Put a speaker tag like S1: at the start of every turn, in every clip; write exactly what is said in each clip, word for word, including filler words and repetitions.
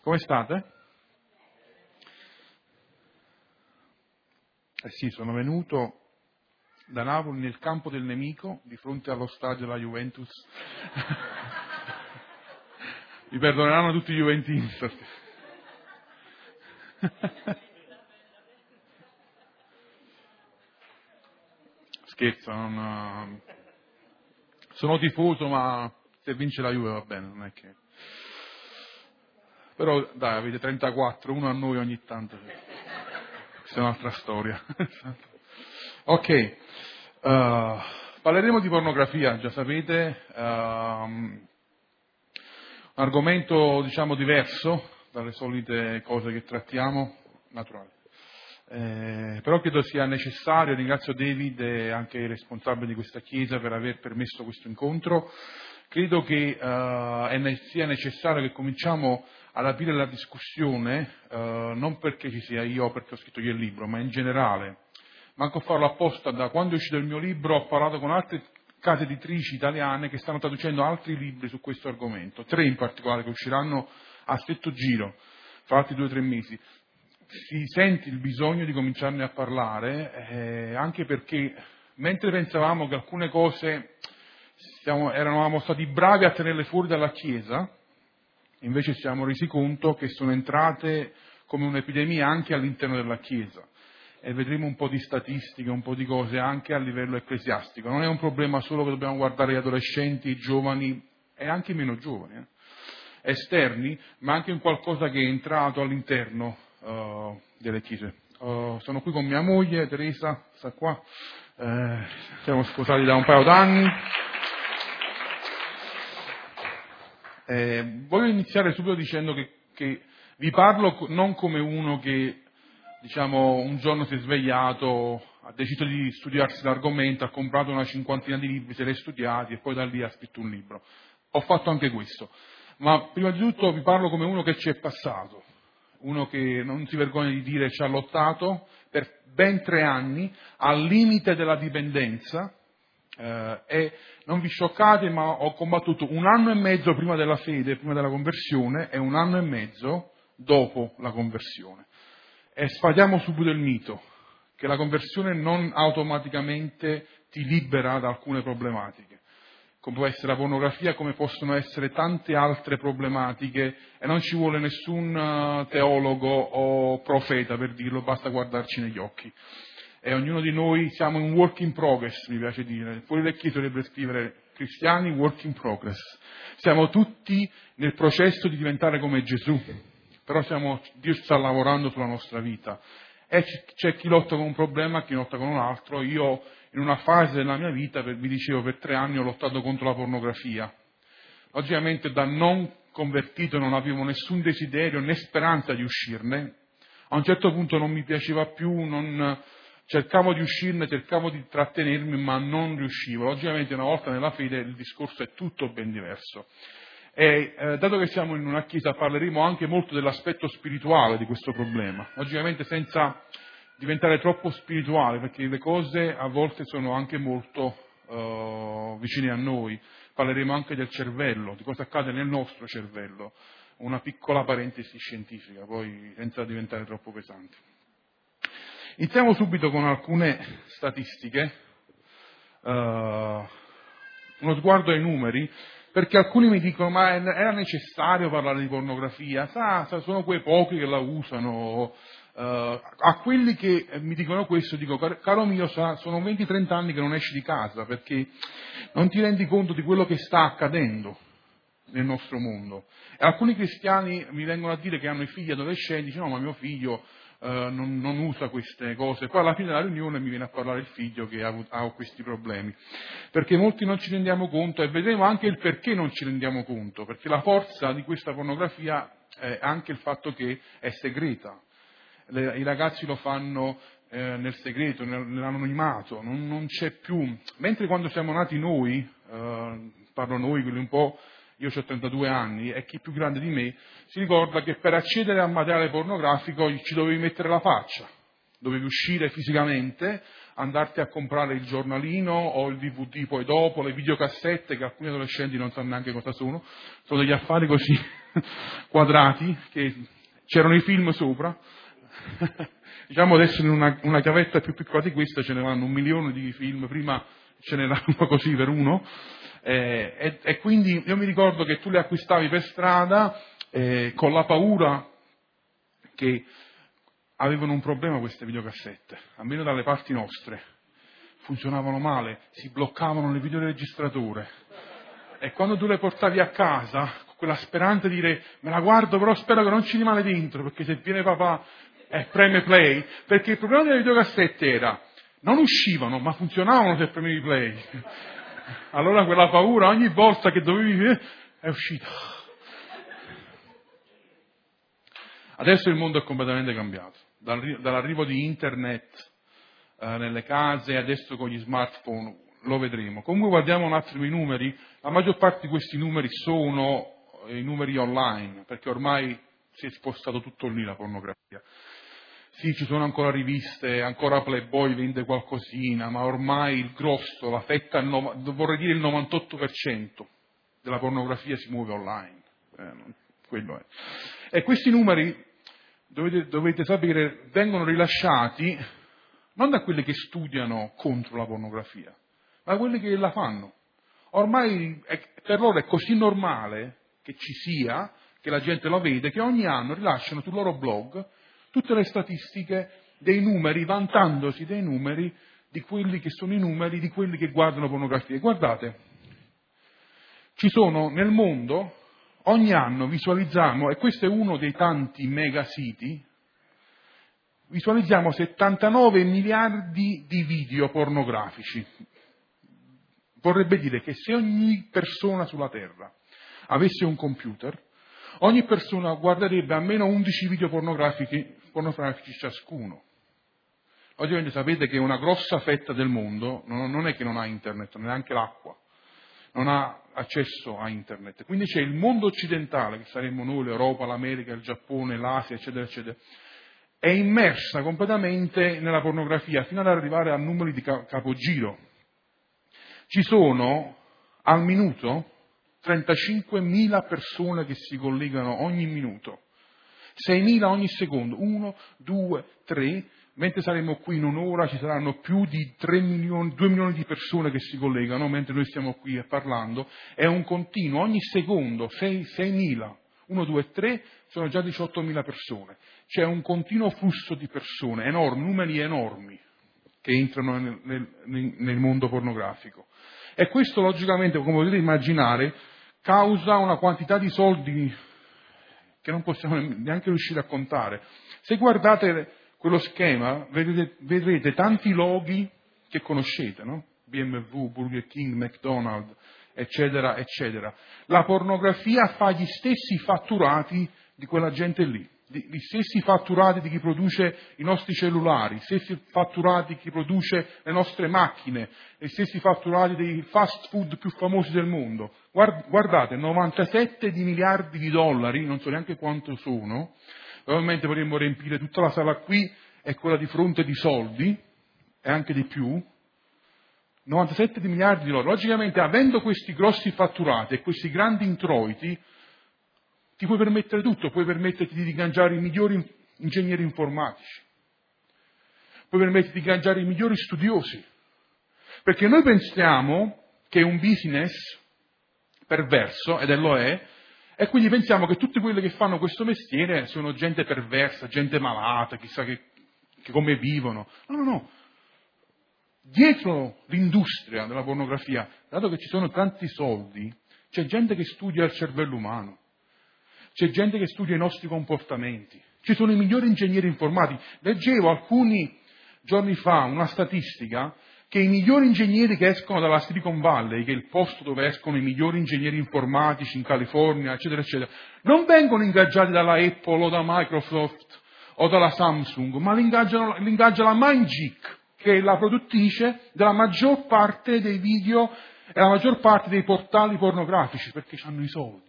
S1: Come state? Eh sì, sono venuto da Napoli nel campo del nemico, di fronte allo stadio della Juventus. Mi perdoneranno tutti i juventini. Scherzo, non... sono tifoso, ma se vince la Juve va bene, non è che... Però dai, avete trentaquattro, uno a noi ogni tanto. Questa è un'altra storia. Ok, uh, parleremo di pornografia, già sapete, uh, un argomento diciamo diverso dalle solite cose che trattiamo, naturale. Eh, però credo sia necessario, ringrazio David e anche i responsabili di questa chiesa per aver permesso questo incontro. Credo che uh, è ne- sia necessario che cominciamo ad aprire la discussione, uh, non perché ci sia io o perché ho scritto io il libro, ma in generale. Manco a farlo apposta, da quando è uscito il mio libro ho parlato con altre case editrici italiane che stanno traducendo altri libri su questo argomento, tre in particolare che usciranno a stretto giro, fra altri due o tre mesi. Si sente il bisogno di cominciarne a parlare, eh, anche perché mentre pensavamo che alcune cose siamo, eravamo stati bravi a tenerle fuori dalla Chiesa, invece ci siamo resi conto che sono entrate come un'epidemia anche all'interno della Chiesa. E vedremo un po' di statistiche, un po' di cose anche a livello ecclesiastico. Non è un problema solo che dobbiamo guardare gli adolescenti, i giovani e anche i meno giovani, eh, esterni, ma anche in qualcosa che è entrato all'interno uh, delle chiese. Uh, sono qui con mia moglie, Teresa, sta qua, eh, siamo sposati da un paio d'anni. Eh, voglio iniziare subito dicendo che, che vi parlo non come uno che diciamo un giorno si è svegliato, ha deciso di studiarsi l'argomento, ha comprato una cinquantina di libri, se li ha studiati e poi da lì ha scritto un libro. Ho fatto anche questo, ma prima di tutto vi parlo come uno che ci è passato, uno che non si vergogna di dire ci ha lottato per ben tre anni al limite della dipendenza, eh, e non vi scioccate, ma ho combattuto un anno e mezzo prima della fede, prima della conversione, e un anno e mezzo dopo la conversione. E sfatiamo subito il mito che la conversione non automaticamente ti libera da alcune problematiche, come può essere la pornografia, come possono essere tante altre problematiche, e non ci vuole nessun teologo o profeta per dirlo, basta guardarci negli occhi. E ognuno di noi siamo un work in progress, mi piace dire. Fuori le chiese dovrebbe scrivere cristiani work in progress. Siamo tutti nel processo di diventare come Gesù. Però siamo, Dio sta lavorando sulla nostra vita e c'è chi lotta con un problema, chi lotta con un altro. Io in una fase della mia vita, per, vi dicevo, per tre anni ho lottato contro la pornografia. Logicamente da non convertito non avevo nessun desiderio né speranza di uscirne. A un certo punto non mi piaceva più, non, cercavo di uscirne, cercavo di trattenermi, ma non riuscivo. Logicamente una volta nella fede il discorso è tutto ben diverso. E eh, dato che siamo in una chiesa parleremo anche molto dell'aspetto spirituale di questo problema, logicamente senza diventare troppo spirituale, perché le cose a volte sono anche molto uh, vicine a noi. Parleremo anche del cervello, di cosa accade nel nostro cervello, una piccola parentesi scientifica, poi senza diventare troppo pesanti. Iniziamo subito con alcune statistiche, uh, uno sguardo ai numeri. Perché alcuni mi dicono, ma era necessario parlare di pornografia? Sa, sa sono quei pochi che la usano. Uh, a quelli che mi dicono questo dico, caro mio, sa, sono venti trenta anni che non esci di casa, perché non ti rendi conto di quello che sta accadendo nel nostro mondo. E alcuni cristiani mi vengono a dire che hanno i figli adolescenti, dicono, no, ma mio figlio uh, non, non usa queste cose. Poi alla fine della riunione mi viene a parlare il figlio che ha, ha questi problemi. Perché molti non ci rendiamo conto, e vedremo anche il perché non ci rendiamo conto, perché la forza di questa pornografia è anche il fatto che è segreta. Le, I ragazzi lo fanno eh, nel segreto, nel, nell'anonimato, non, non c'è più. Mentre quando siamo nati noi, eh, parlo noi, quelli un po', io ho trentadue anni, e chi più grande di me si ricorda che per accedere al materiale pornografico ci dovevi mettere la faccia, dovevi uscire fisicamente, andarti a comprare il giornalino o il D V D poi dopo, le videocassette che alcuni adolescenti non sanno neanche cosa sono, sono degli affari così quadrati, che c'erano i film sopra. Diciamo adesso in una, una chiavetta più piccola di questa ce ne vanno un milione di film, prima ce n'erano così per uno, eh, e, e quindi io mi ricordo che tu li acquistavi per strada eh, con la paura che avevano un problema queste videocassette, almeno dalle parti nostre, funzionavano male, si bloccavano le videoregistratore e quando tu le portavi a casa con quella speranza di dire me la guardo però spero che non ci rimane dentro perché se viene papà e preme play, perché il problema delle videocassette era non uscivano ma funzionavano se premevi play. Allora quella paura ogni volta che dovevi eh, è uscita. Adesso il mondo è completamente cambiato, dall'arrivo di internet eh, nelle case, adesso con gli smartphone lo vedremo. Comunque guardiamo un attimo i numeri, la maggior parte di questi numeri sono i numeri online, perché ormai si è spostato tutto lì la pornografia. Sì, ci sono ancora riviste, ancora Playboy vende qualcosina, ma ormai il grosso, la fetta, il no, vorrei dire il novantotto per cento della pornografia si muove online. Eh, quello è. E questi numeri, dovete, dovete sapere, vengono rilasciati non da quelli che studiano contro la pornografia, ma da quelli che la fanno. Ormai è, per loro è così normale che ci sia, che la gente lo vede, che ogni anno rilasciano sul loro blog tutte le statistiche dei numeri, vantandosi dei numeri di quelli che sono i numeri di quelli che guardano pornografia. Guardate, ci sono nel mondo, ogni anno visualizziamo, e questo è uno dei tanti mega siti, visualizziamo settantanove miliardi di video pornografici. Vorrebbe dire che se ogni persona sulla Terra avesse un computer, ogni persona guarderebbe almeno undici video pornografici, pornografici ciascuno. Ovviamente sapete che una grossa fetta del mondo non è che non ha internet, neanche l'acqua, non ha accesso a internet. Quindi c'è il mondo occidentale, che saremmo noi, l'Europa, l'America, il Giappone, l'Asia, eccetera, eccetera, è immersa completamente nella pornografia, fino ad arrivare a numeri di capogiro. Ci sono al minuto trentacinquemila persone che si collegano ogni minuto, seimila ogni secondo, uno, due, tre, mentre saremo qui in un'ora ci saranno più di tre milioni, due milioni di persone che si collegano, mentre noi stiamo qui parlando, è un continuo, ogni secondo, seimila, uno, due, tre, sono già diciottomila persone, c'è un continuo flusso di persone, enormi, numeri enormi, che entrano nel, nel, nel mondo pornografico. E questo logicamente, come potete immaginare, causa una quantità di soldi che non possiamo neanche riuscire a contare. Se guardate quello schema, vedrete, vedrete tanti loghi che conoscete, no? B M W, Burger King, McDonald's, eccetera, eccetera. La pornografia fa gli stessi fatturati di quella gente lì, gli stessi fatturati di chi produce i nostri cellulari, gli stessi fatturati di chi produce le nostre macchine, gli stessi fatturati dei fast food più famosi del mondo. Guardate, novantasette di miliardi di dollari, non so neanche quanto sono, probabilmente potremmo riempire tutta la sala qui e quella di fronte di soldi, e anche di più, novantasette di miliardi di dollari. Logicamente, avendo questi grossi fatturati e questi grandi introiti, ti puoi permettere tutto, puoi permetterti di ingaggiare i migliori ingegneri informatici, puoi permetterti di ingaggiare i migliori studiosi, perché noi pensiamo che è un business perverso, ed lo è, e quindi pensiamo che tutti quelli che fanno questo mestiere sono gente perversa, gente malata, chissà che, che come vivono. No, no, no. Dietro l'industria della pornografia, dato che ci sono tanti soldi, c'è gente che studia il cervello umano. C'è gente che studia i nostri comportamenti, ci sono i migliori ingegneri informatici. Leggevo alcuni giorni fa una statistica che i migliori ingegneri che escono dalla Silicon Valley, che è il posto dove escono i migliori ingegneri informatici in California, eccetera, eccetera, non vengono ingaggiati dalla Apple o da Microsoft o dalla Samsung, ma li ingaggia la Mindgeek, che è la produttrice della maggior parte dei video e la maggior parte dei portali pornografici, perché hanno i soldi.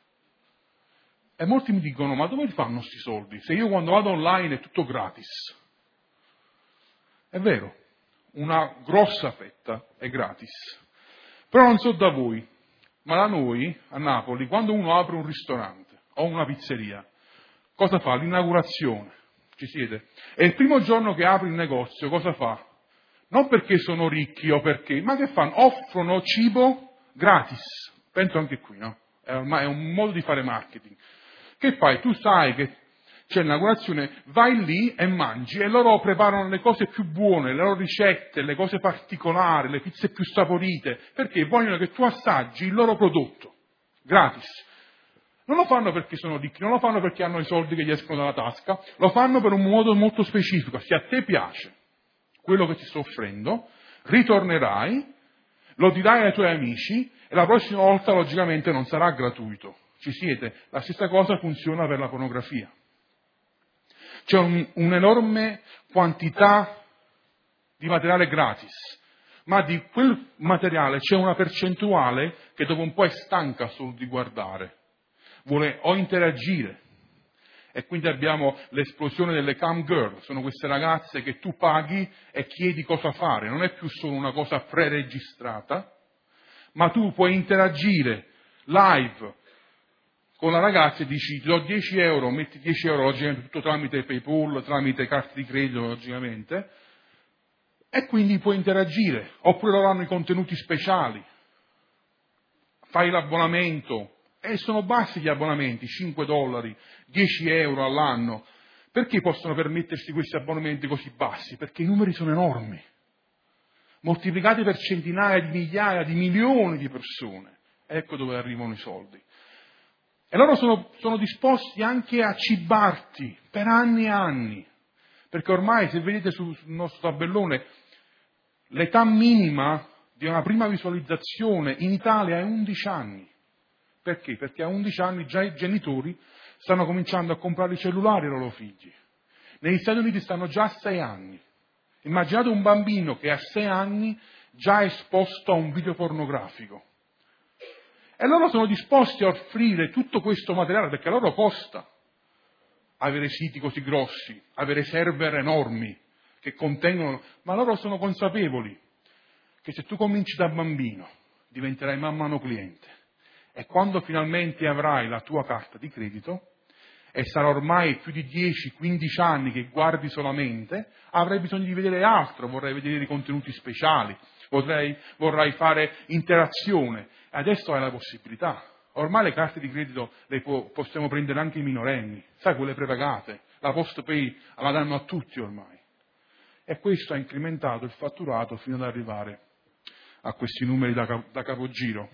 S1: E molti mi dicono, ma dove li fanno questi soldi? Se io quando vado online è tutto gratis. È vero, una grossa fetta è gratis. Però non so da voi, ma da noi, a Napoli, quando uno apre un ristorante o una pizzeria. Cosa fa? L'inaugurazione. Ci siete? E il primo giorno che apre il negozio, cosa fa? Non perché sono ricchi o perché, ma che fanno? Offrono cibo gratis. Penso anche qui, no? È, ormai è un modo di fare marketing. Che fai? Tu sai che c'è l'inaugurazione, vai lì e mangi e loro preparano le cose più buone, le loro ricette, le cose particolari, le pizze più saporite, perché vogliono che tu assaggi il loro prodotto, gratis. Non lo fanno perché sono ricchi, non lo fanno perché hanno i soldi che gli escono dalla tasca, lo fanno per un modo molto specifico. Se a te piace quello che ti sto offrendo, ritornerai, lo dirai ai tuoi amici e la prossima volta logicamente non sarà gratuito. Ci siete? La stessa cosa funziona per la pornografia. C'è un, un'enorme quantità di materiale gratis, ma di quel materiale c'è una percentuale che dopo un po' è stanca solo di guardare, vuole o interagire. E quindi abbiamo l'esplosione delle cam girl, sono queste ragazze che tu paghi e chiedi cosa fare, non è più solo una cosa preregistrata, ma tu puoi interagire live con la ragazza e dici ti do dieci euro, metti dieci euro logicamente tutto tramite PayPal, tramite carte di credito logicamente, e quindi puoi interagire, oppure loro hanno i contenuti speciali, fai l'abbonamento, e sono bassi gli abbonamenti, cinque dollari, dieci euro all'anno. Perché possono permettersi questi abbonamenti così bassi? Perché i numeri sono enormi, moltiplicati per centinaia di migliaia, di milioni di persone. Ecco dove arrivano i soldi. E loro sono, sono disposti anche a cibarti per anni e anni, perché ormai, se vedete sul, sul nostro tabellone, l'età minima di una prima visualizzazione in Italia è undici anni. Perché? Perché a undici anni già i genitori stanno cominciando a comprare i cellulari ai loro figli. Negli Stati Uniti stanno già a sei anni. Immaginate un bambino che a sei anni già è esposto a un video pornografico. E loro sono disposti a offrire tutto questo materiale perché a loro costa avere siti così grossi, avere server enormi che contengono, ma loro sono consapevoli che se tu cominci da bambino diventerai man mano cliente e quando finalmente avrai la tua carta di credito e sarà ormai più di dieci quindici anni che guardi solamente, avrai bisogno di vedere altro, vorrai vedere i contenuti speciali, vorrai, vorrai fare interazione. Adesso hai la possibilità. Ormai le carte di credito le po- possiamo prendere anche i minorenni, sai, quelle prepagate, la postpay la danno a tutti ormai. E questo ha incrementato il fatturato fino ad arrivare a questi numeri da, cap- da capogiro.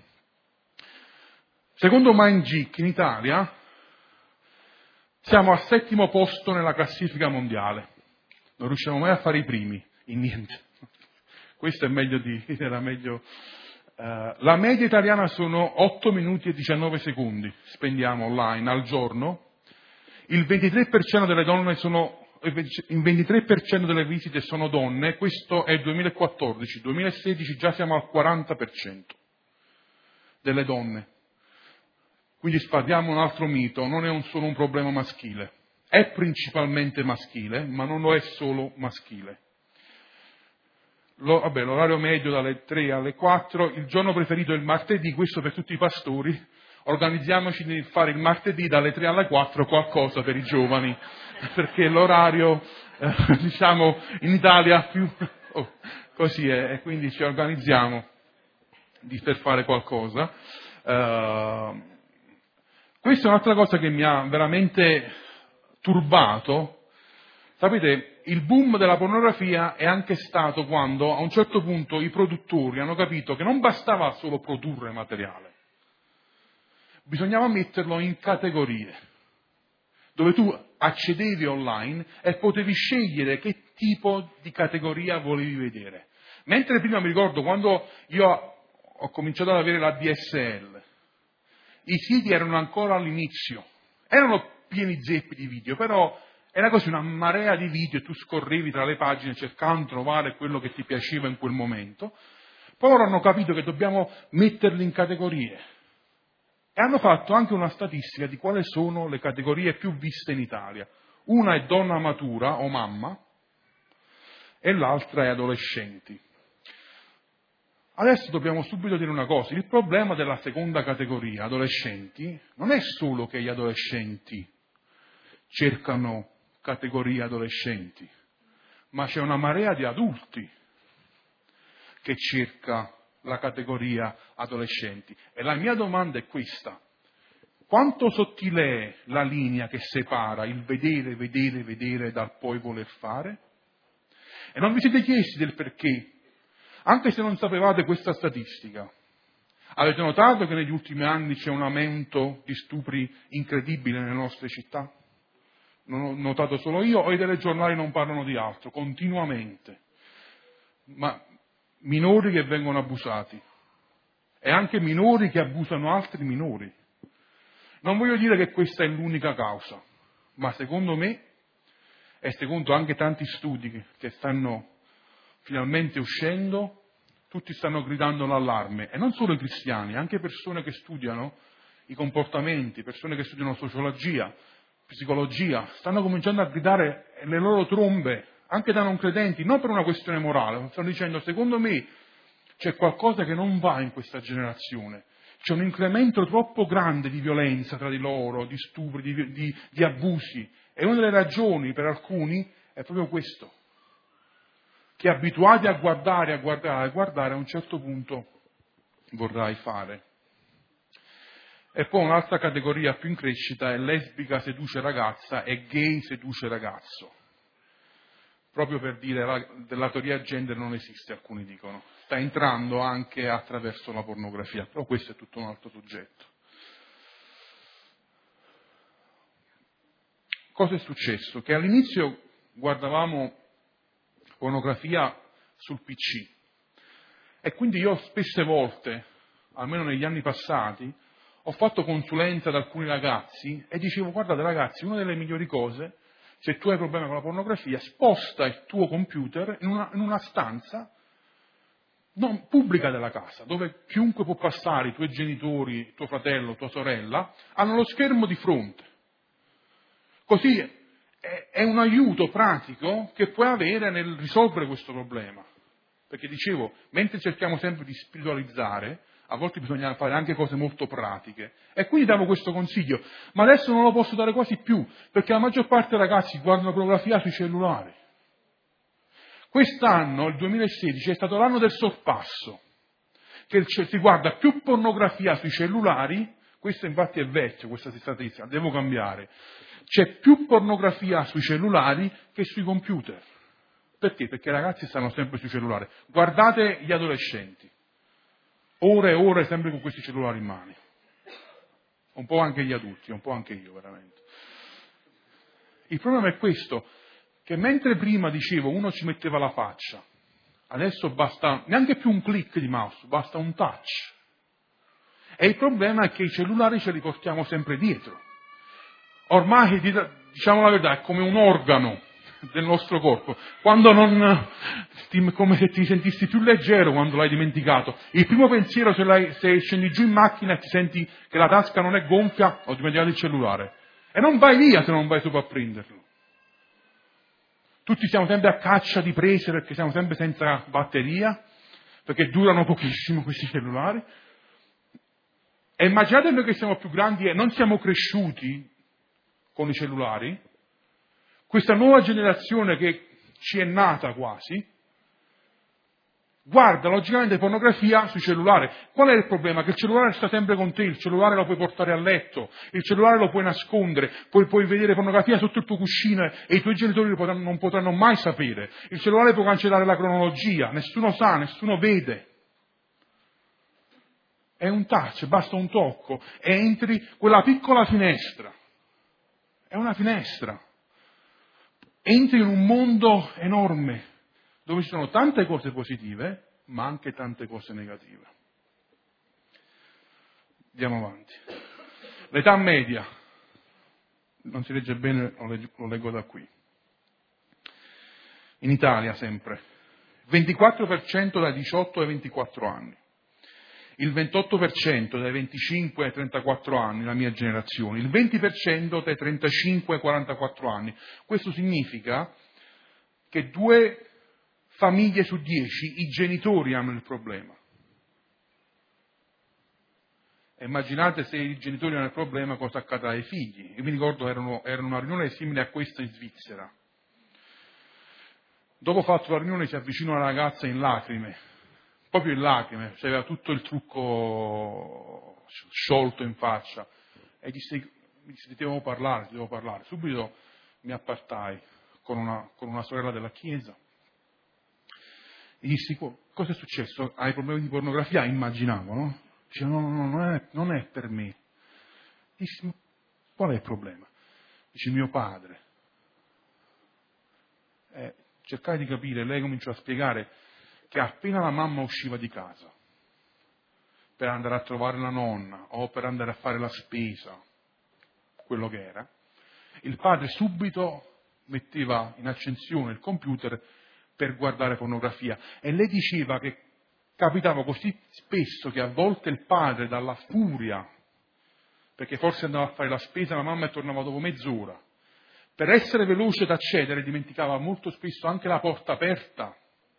S1: Secondo MindGeek in Italia siamo al settimo posto nella classifica mondiale. Non riusciamo mai a fare i primi, in niente. Questo è meglio di, era meglio. Uh, la media italiana sono otto minuti e diciannove secondi, spendiamo online al giorno. Il ventitré per cento delle donne sono, il ventitré per cento delle visite sono donne, questo è il duemilaquattordici, duemilasedici già siamo al quaranta per cento delle donne. Quindi sfatiamo un altro mito, non è un solo un problema maschile, è principalmente maschile, ma non lo è solo maschile. Lo, vabbè, l'orario medio dalle tre alle quattro, il giorno preferito è il martedì, questo per tutti i pastori, organizziamoci di fare il martedì dalle tre alle quattro qualcosa per i giovani, perché l'orario, eh, diciamo, in Italia più, oh, così è, e quindi ci organizziamo di, per fare qualcosa. Uh, questa è un'altra cosa che mi ha veramente turbato. Sapete, il boom della pornografia è anche stato quando a un certo punto i produttori hanno capito che non bastava solo produrre materiale, bisognava metterlo in categorie, dove tu accedevi online e potevi scegliere che tipo di categoria volevi vedere. Mentre prima mi ricordo quando io ho cominciato ad avere la D S L, i siti erano ancora all'inizio, erano pieni zeppi di video, però era così una marea di video e tu scorrevi tra le pagine cercando di trovare quello che ti piaceva in quel momento. Poi loro hanno capito che dobbiamo metterli in categorie e hanno fatto anche una statistica di quali sono le categorie più viste in Italia. Una è donna matura o mamma e l'altra è adolescenti. Adesso dobbiamo subito dire una cosa, il problema della seconda categoria, adolescenti, non è solo che gli adolescenti cercano categorie adolescenti, ma c'è una marea di adulti che cerca la categoria adolescenti. E la mia domanda è questa: quanto sottile è la linea che separa il vedere, vedere, vedere dal poi voler fare? E non vi siete chiesti del perché? Anche se non sapevate questa statistica, avete notato che negli ultimi anni c'è un aumento di stupri incredibile nelle nostre città? Non ho notato solo io, o i telegiornali non parlano di altro, continuamente. Ma minori che vengono abusati e anche minori che abusano altri minori. Non voglio dire che questa è l'unica causa, ma secondo me, e secondo anche tanti studi che, che stanno finalmente uscendo, tutti stanno gridando l'allarme, e non solo i cristiani, anche persone che studiano i comportamenti, persone che studiano sociologia, psicologia, stanno cominciando a gridare le loro trombe, anche da non credenti, non per una questione morale, stanno dicendo: secondo me c'è qualcosa che non va in questa generazione, c'è un incremento troppo grande di violenza tra di loro, di stupri, di, di, di abusi, e una delle ragioni per alcuni è proprio questo, che abituati a guardare, a guardare, a guardare, a un certo punto vorrai fare. E poi un'altra categoria più in crescita è lesbica seduce ragazza e gay seduce ragazzo. Proprio per dire la, della teoria gender non esiste, alcuni dicono. Sta entrando anche attraverso la pornografia, però questo è tutto un altro soggetto. Cosa è successo? Che all'inizio guardavamo pornografia sul P C e quindi io spesse volte, almeno negli anni passati, ho fatto consulenza ad alcuni ragazzi e dicevo: guardate ragazzi, una delle migliori cose, se tu hai problemi con la pornografia, sposta il tuo computer in una, in una stanza non pubblica della casa, dove chiunque può passare, i tuoi genitori, tuo fratello, tua sorella, hanno lo schermo di fronte. Così è, è un aiuto pratico che puoi avere nel risolvere questo problema. Perché dicevo, mentre cerchiamo sempre di spiritualizzare, a volte bisogna fare anche cose molto pratiche. E quindi davo questo consiglio, ma adesso non lo posso dare quasi più, perché la maggior parte dei ragazzi guardano pornografia sui cellulari. Quest'anno, il duemilasedici, è stato l'anno del sorpasso, che si guarda più pornografia sui cellulari, questo infatti è vecchio, questa statistica, devo cambiare, c'è più pornografia sui cellulari che sui computer. Perché? Perché i ragazzi stanno sempre sui cellulari. Guardate gli adolescenti, ore e ore sempre con questi cellulari in mano. Un po' anche gli adulti, un po' anche io veramente. Il problema è questo, che mentre prima dicevo uno ci metteva la faccia, adesso basta neanche più un click di mouse, basta un touch. E il problema è che i cellulari ce li portiamo sempre dietro. Ormai, diciamo la verità, è come un organo del nostro corpo. Quando non, come se ti sentissi più leggero quando l'hai dimenticato. Il primo pensiero, se, l'hai, se scendi giù in macchina e ti senti che la tasca non è gonfia, ho dimenticato il cellulare. E non vai via se non vai sopra a prenderlo. Tutti siamo sempre a caccia di prese perché siamo sempre senza batteria, perché durano pochissimo questi cellulari. E immaginate noi che siamo più grandi e non siamo cresciuti con i cellulari, questa nuova generazione che ci è nata quasi, guarda logicamente pornografia sui cellulari. Qual è il problema? Che il cellulare sta sempre con te, il cellulare lo puoi portare a letto, il cellulare lo puoi nascondere, poi puoi vedere pornografia sotto il tuo cuscino e i tuoi genitori potranno, non potranno mai sapere. Il cellulare può cancellare la cronologia, nessuno sa, nessuno vede. È un touch, basta un tocco e entri quella piccola finestra. È una finestra. Entri in un mondo enorme dove ci sono tante cose positive, ma anche tante cose negative. Andiamo avanti. L'età media, non si legge bene, lo leggo, lo leggo da qui. In Italia sempre, ventiquattro per cento dai diciotto ai ventiquattro anni, il ventotto per cento dai venticinque ai trentaquattro anni, la mia generazione, il venti per cento dai trentacinque ai quarantaquattro anni. Questo significa che due famiglie su dieci, i genitori hanno il problema. Immaginate se i genitori hanno il problema, cosa accadrà ai figli. Io mi ricordo che erano, era una riunione simile a questa in Svizzera. Dopo fatto la riunione si avvicina una ragazza in lacrime, proprio in lacrime, cioè aveva tutto il trucco sciolto in faccia. E disse, mi disse, ti devo parlare, ti devo parlare. Subito mi appartai con una, con una sorella della chiesa. E dissi, cosa è successo? Hai problemi di pornografia? Immaginavo, no? Dice, no, no, no, non è, non è per me. Dissi, ma qual è il problema? Dice, mio padre. Eh, cercai di capire, lei cominciò a spiegare che appena la mamma usciva di casa, per andare a trovare la nonna o per andare a fare la spesa, quello che era, il padre subito metteva in accensione il computer per guardare pornografia. E lei diceva che capitava così spesso che a volte il padre, dalla furia, perché forse andava a fare la spesa la mamma e tornava dopo mezz'ora, per essere veloce ad accedere dimenticava molto spesso anche la porta aperta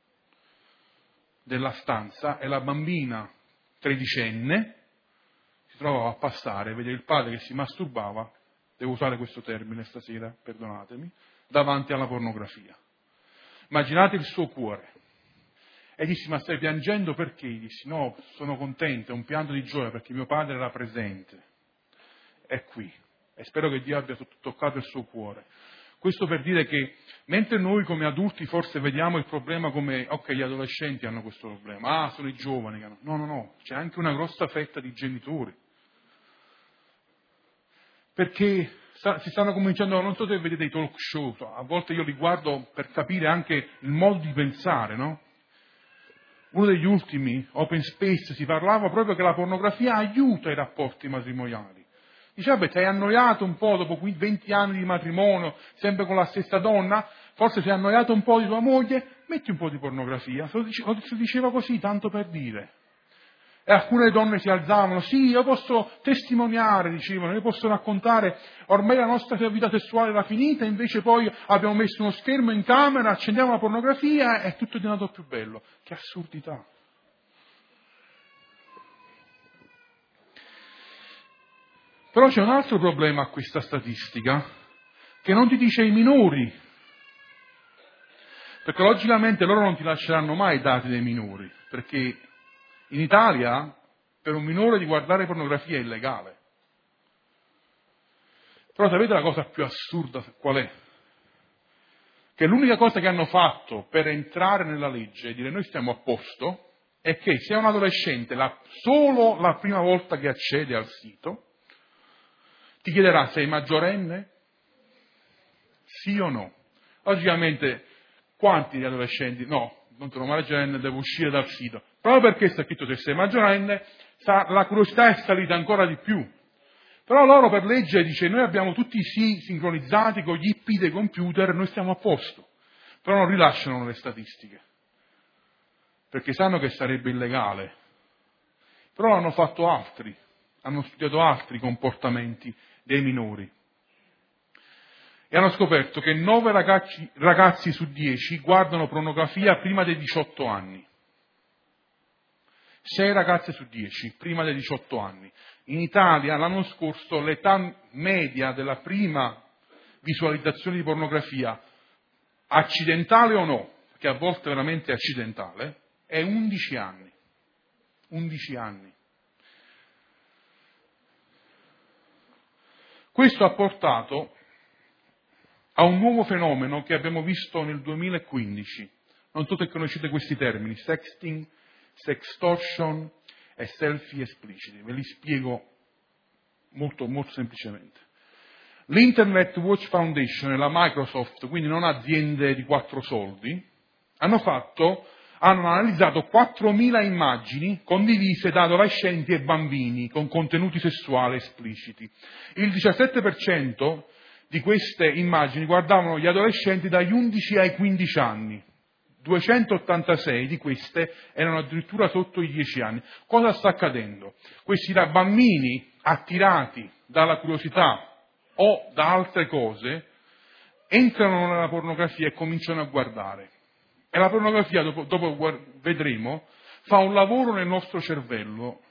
S1: della stanza e la bambina tredicenne si trovava a passare, vedere il padre che si masturbava, devo usare questo termine stasera, perdonatemi, davanti alla pornografia. Immaginate il suo cuore. E dissi, ma stai piangendo perché? Dissi, no, sono contento, è un pianto di gioia perché mio padre era presente. È qui. E spero che Dio abbia toccato il suo cuore. Questo per dire che, mentre noi come adulti forse vediamo il problema come, ok, gli adolescenti hanno questo problema, ah, sono i giovani che hanno... No, no, no, c'è anche una grossa fetta di genitori. Perché si stanno cominciando, non so se vedete i talk show, a volte io li guardo per capire anche il modo di pensare, no? Uno degli ultimi, Open Space, si parlava proprio che la pornografia aiuta i rapporti matrimoniali. Dice, vabbè, ti hai annoiato un po' dopo venti anni di matrimonio, sempre con la stessa donna, forse ti hai annoiato un po' di tua moglie, metti un po' di pornografia. Si diceva così, tanto per dire. E alcune donne si alzavano, sì, io posso testimoniare, dicevano, io posso raccontare, ormai la nostra vita sessuale era finita, invece poi abbiamo messo uno schermo in camera, accendiamo la pornografia e è tutto diventato più bello. Che assurdità. Però c'è un altro problema a questa statistica, che non ti dice i minori, perché logicamente loro non ti lasceranno mai i dati dei minori, perché in Italia per un minore di guardare pornografia è illegale. Però sapete la cosa più assurda qual è? Che l'unica cosa che hanno fatto per entrare nella legge e dire noi stiamo a posto è che se un adolescente la, solo la prima volta che accede al sito ti chiederà sei maggiorenne? Sì o no? Logicamente, quanti di adolescenti? No, non sono maggiorenne, devo uscire dal sito. Proprio perché sta scritto se sei maggiorenne, la curiosità è salita ancora di più. Però loro per legge dice noi abbiamo tutti i sì sincronizzati con gli I P dei computer, noi stiamo a posto. Però non rilasciano le statistiche, perché sanno che sarebbe illegale. Però hanno fatto altri, hanno studiato altri comportamenti dei minori. E hanno scoperto che nove ragazzi, ragazzi su dieci guardano pornografia prima dei diciotto anni. sei ragazze su dieci prima dei diciotto anni. In Italia l'anno scorso l'età media della prima visualizzazione di pornografia, accidentale o no, che a volte veramente è accidentale, è undici anni. undici anni. Questo ha portato a un nuovo fenomeno che abbiamo visto nel duemilaquindici. Non so se conoscete questi termini, sexting, sextortion e selfie espliciti. Ve li spiego molto, molto semplicemente. L'Internet Watch Foundation e la Microsoft, quindi non aziende di quattro soldi, hanno fatto, hanno analizzato quattromila immagini condivise da adolescenti e bambini con contenuti sessuali espliciti. Il diciassette per cento di queste immagini guardavano gli adolescenti dagli undici ai quindici anni. duecentottantasei di queste erano addirittura sotto i dieci anni. Cosa sta accadendo? Questi bambini attirati dalla curiosità o da altre cose entrano nella pornografia e cominciano a guardare. E la pornografia, dopo, dopo vedremo, fa un lavoro nel nostro cervello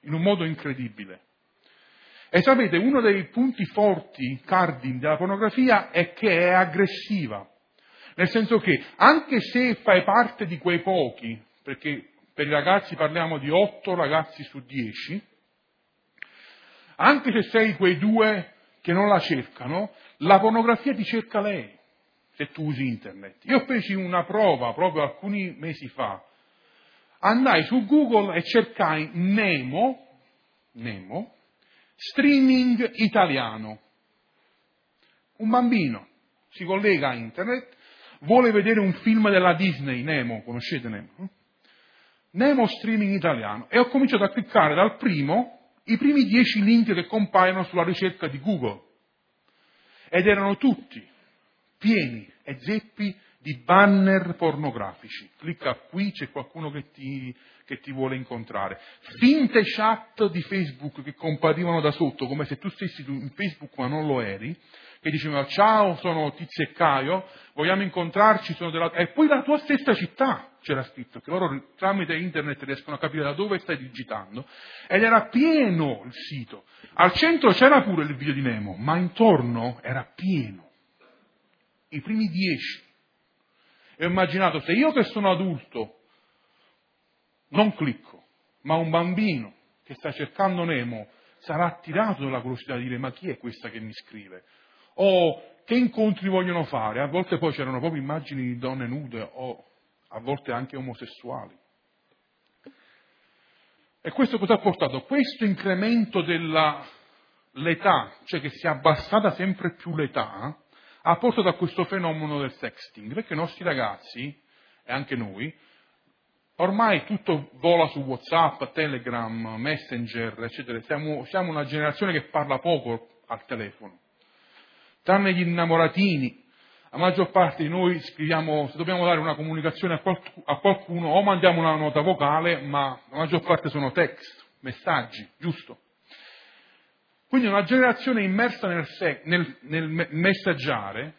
S1: in un modo incredibile. E sapete, uno dei punti forti, cardini della pornografia è che è aggressiva. Nel senso che, anche se fai parte di quei pochi, perché per i ragazzi parliamo di otto ragazzi su dieci, anche se sei quei due che non la cercano, la pornografia ti cerca lei, se tu usi internet. Io feci una prova proprio alcuni mesi fa. Andai su Google e cercai Nemo, Nemo, streaming italiano. Un bambino si collega a internet, vuole vedere un film della Disney, Nemo, conoscete Nemo? Nemo streaming italiano. E ho cominciato a cliccare dal primo, i primi dieci link che compaiono sulla ricerca di Google. Ed erano tutti pieni e zeppi di banner pornografici. Clicca qui, c'è qualcuno che ti, che ti vuole incontrare. Finte chat di Facebook che comparivano da sotto, come se tu stessi in Facebook ma non lo eri, che dicevano ciao, sono Tizio e Caio, vogliamo incontrarci, sono della... E poi la tua stessa città c'era scritto, che loro tramite internet riescono a capire da dove stai digitando, ed era pieno il sito. Al centro c'era pure il video di Nemo, ma intorno era pieno. I primi dieci. E ho immaginato, se io che sono adulto non clicco, ma un bambino che sta cercando Nemo sarà attirato dalla curiosità di dire ma chi è questa che mi scrive? O che incontri vogliono fare? A volte poi c'erano proprio immagini di donne nude o a volte anche omosessuali. E questo cosa ha portato? Questo incremento dell'età, cioè che si è abbassata sempre più l'età, ha portato a questo fenomeno del sexting, perché i nostri ragazzi, e anche noi, ormai tutto vola su WhatsApp, Telegram, Messenger, eccetera. Siamo, siamo una generazione che parla poco al telefono. Tranne gli innamoratini, la maggior parte di noi scriviamo, se dobbiamo dare una comunicazione a, qualc- a qualcuno, o mandiamo una nota vocale, ma la maggior parte sono text, messaggi, giusto? Quindi una generazione immersa nel, se- nel, nel me- messaggiare,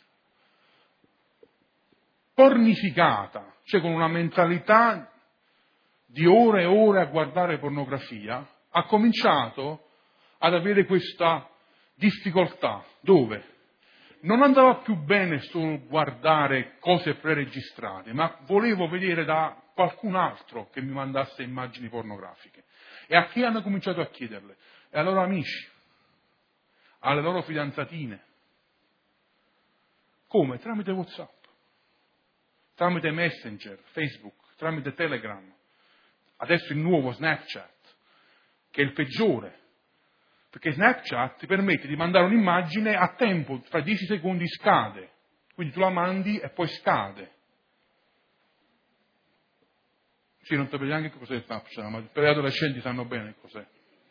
S1: pornificata, cioè con una mentalità di ore e ore a guardare pornografia, ha cominciato ad avere questa difficoltà. Dove? Non andava più bene solo guardare cose preregistrate, ma volevo vedere da qualcun altro che mi mandasse immagini pornografiche. E a chi hanno cominciato a chiederle? E ai loro amici, alle loro fidanzatine. Come? Tramite WhatsApp, tramite Messenger, Facebook, tramite Telegram. Adesso il nuovo Snapchat, che è il peggiore. Perché Snapchat ti permette di mandare un'immagine a tempo, fra dieci secondi scade. Quindi tu la mandi e poi scade. Sì, non sapete neanche cos'è Snapchat, ma per gli adolescenti sanno bene cos'è.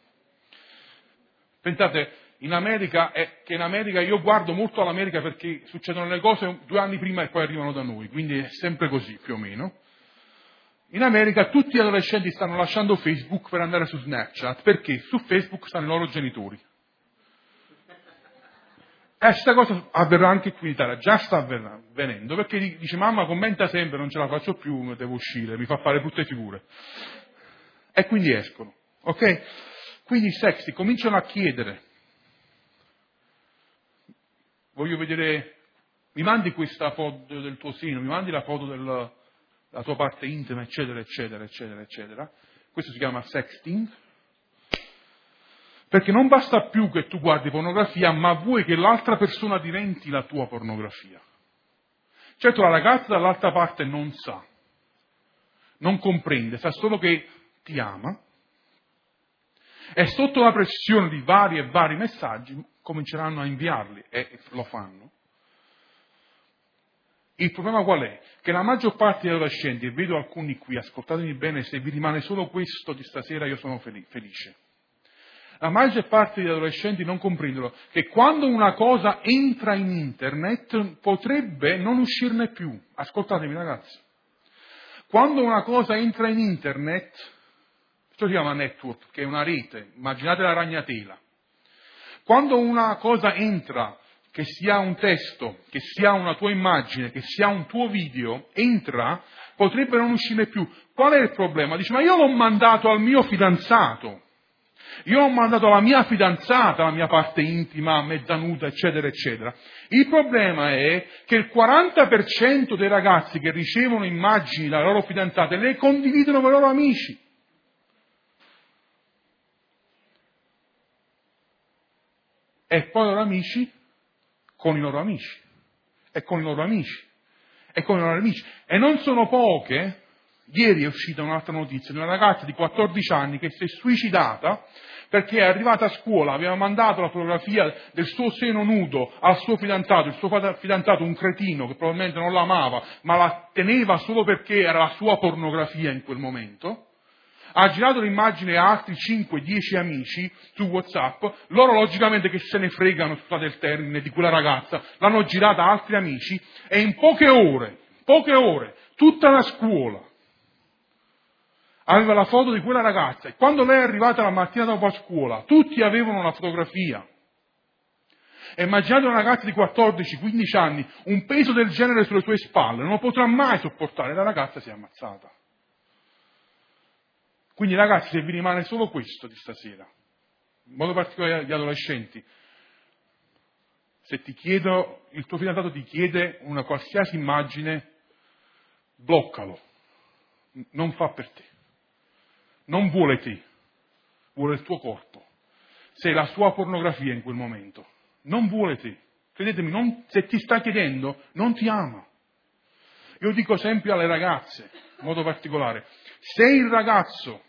S1: Pensate, in America, è che in America io guardo molto all'America perché succedono le cose due anni prima e poi arrivano da noi, quindi è sempre così più o meno. In America tutti gli adolescenti stanno lasciando Facebook per andare su Snapchat, perché su Facebook stanno i loro genitori. E questa cosa avverrà anche qui in Italia, già sta avvenendo, perché dice mamma commenta sempre, non ce la faccio più, devo uscire, mi fa fare brutte figure. E quindi escono, ok? Quindi i sexy cominciano a chiedere, voglio vedere, mi mandi questa foto del tuo seno, mi mandi la foto del... la tua parte intima, eccetera, eccetera, eccetera, eccetera. Questo si chiama sexting, perché non basta più che tu guardi pornografia, ma vuoi che l'altra persona diventi la tua pornografia. Certo, la ragazza dall'altra parte non sa, non comprende, sa solo che ti ama, e sotto la pressione di vari e vari messaggi cominceranno a inviarli, e lo fanno. Il problema qual è? Che la maggior parte degli adolescenti, e vedo alcuni qui, ascoltatemi bene, se vi rimane solo questo di stasera io sono felice. La maggior parte degli adolescenti non comprendono che quando una cosa entra in internet potrebbe non uscirne più. Ascoltatemi ragazzi. Quando una cosa entra in internet, questo si chiama network, che è una rete, immaginate la ragnatela. Quando una cosa entra che sia un testo, che sia una tua immagine, che sia un tuo video, entra, potrebbe non uscire più. Qual è il problema? Dice, ma io l'ho mandato al mio fidanzato, io ho mandato alla mia fidanzata la mia parte intima, mezza nuda, eccetera, eccetera. Il problema è che il quaranta per cento dei ragazzi che ricevono immagini dalle loro fidanzate le condividono con i loro amici. E poi i loro amici con i loro amici, e con i loro amici, e con i loro amici. E non sono poche. Ieri è uscita un'altra notizia di una ragazza di quattordici anni che si è suicidata perché è arrivata a scuola, aveva mandato la fotografia del suo seno nudo al suo fidanzato, il suo fidanzato un cretino che probabilmente non l'amava, ma la teneva solo perché era la sua pornografia in quel momento. Ha girato l'immagine a altri cinque dieci amici su WhatsApp, loro logicamente che se ne fregano, scusate il termine, di quella ragazza, l'hanno girata a altri amici e in poche ore, poche ore, tutta la scuola aveva la foto di quella ragazza e quando lei è arrivata la mattina dopo a scuola, tutti avevano la fotografia. E immaginate una ragazza di quattordici quindici anni, un peso del genere sulle sue spalle, non lo potrà mai sopportare, la ragazza si è ammazzata. Quindi ragazzi, se vi rimane solo questo di stasera, in modo particolare agli adolescenti, se ti chiedo, il tuo fidanzato ti chiede una qualsiasi immagine, bloccalo, non fa per te. Non vuole te, vuole il tuo corpo. Sei la sua pornografia in quel momento. Non vuole te. Credetemi, non, se ti sta chiedendo, non ti ama. Io dico sempre alle ragazze, in modo particolare, se il ragazzo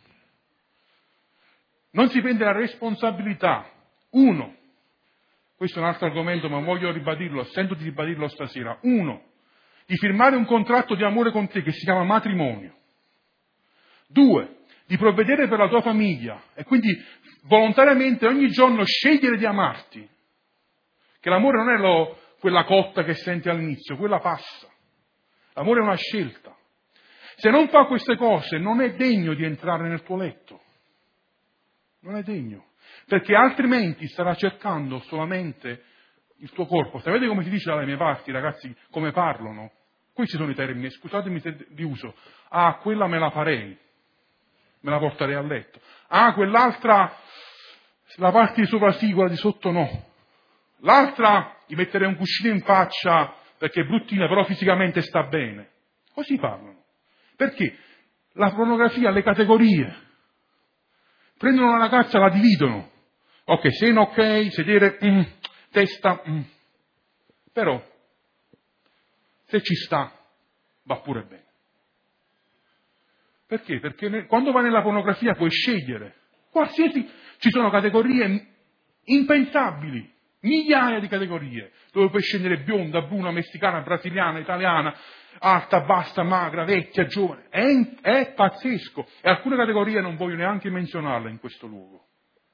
S1: non si prende la responsabilità, uno, questo è un altro argomento, ma voglio ribadirlo, sento di ribadirlo stasera, uno, di firmare un contratto di amore con te che si chiama matrimonio. Due, di provvedere per la tua famiglia e quindi volontariamente ogni giorno scegliere di amarti, che l'amore non è lo, quella cotta che senti all'inizio, quella passa, l'amore è una scelta. Se non fa queste cose non è degno di entrare nel tuo letto, non è degno, perché altrimenti starà cercando solamente il tuo corpo. Sapete come si dice dalle mie parti, ragazzi, come parlano? Questi sono i termini, scusatemi se li uso. Ah, quella me la farei. Me la porterei a letto. Ah, quell'altra, la parte di sopra sì, quella di sotto no. L'altra gli metterei un cuscino in faccia perché è bruttina, però fisicamente sta bene. Così parlano. Perché? La pornografia ha le categorie. Prendono una ragazza, la dividono. Ok, seno ok, sedere, mm, testa, mm. Però, se ci sta, va pure bene. Perché? Perché quando vai nella pornografia puoi scegliere. Qualsiasi, ci sono categorie impensabili, migliaia di categorie, dove puoi scegliere bionda, bruna, messicana, brasiliana, italiana, alta, bassa, magra, vecchia, giovane. È, è pazzesco. E alcune categorie non voglio neanche menzionarle in questo luogo.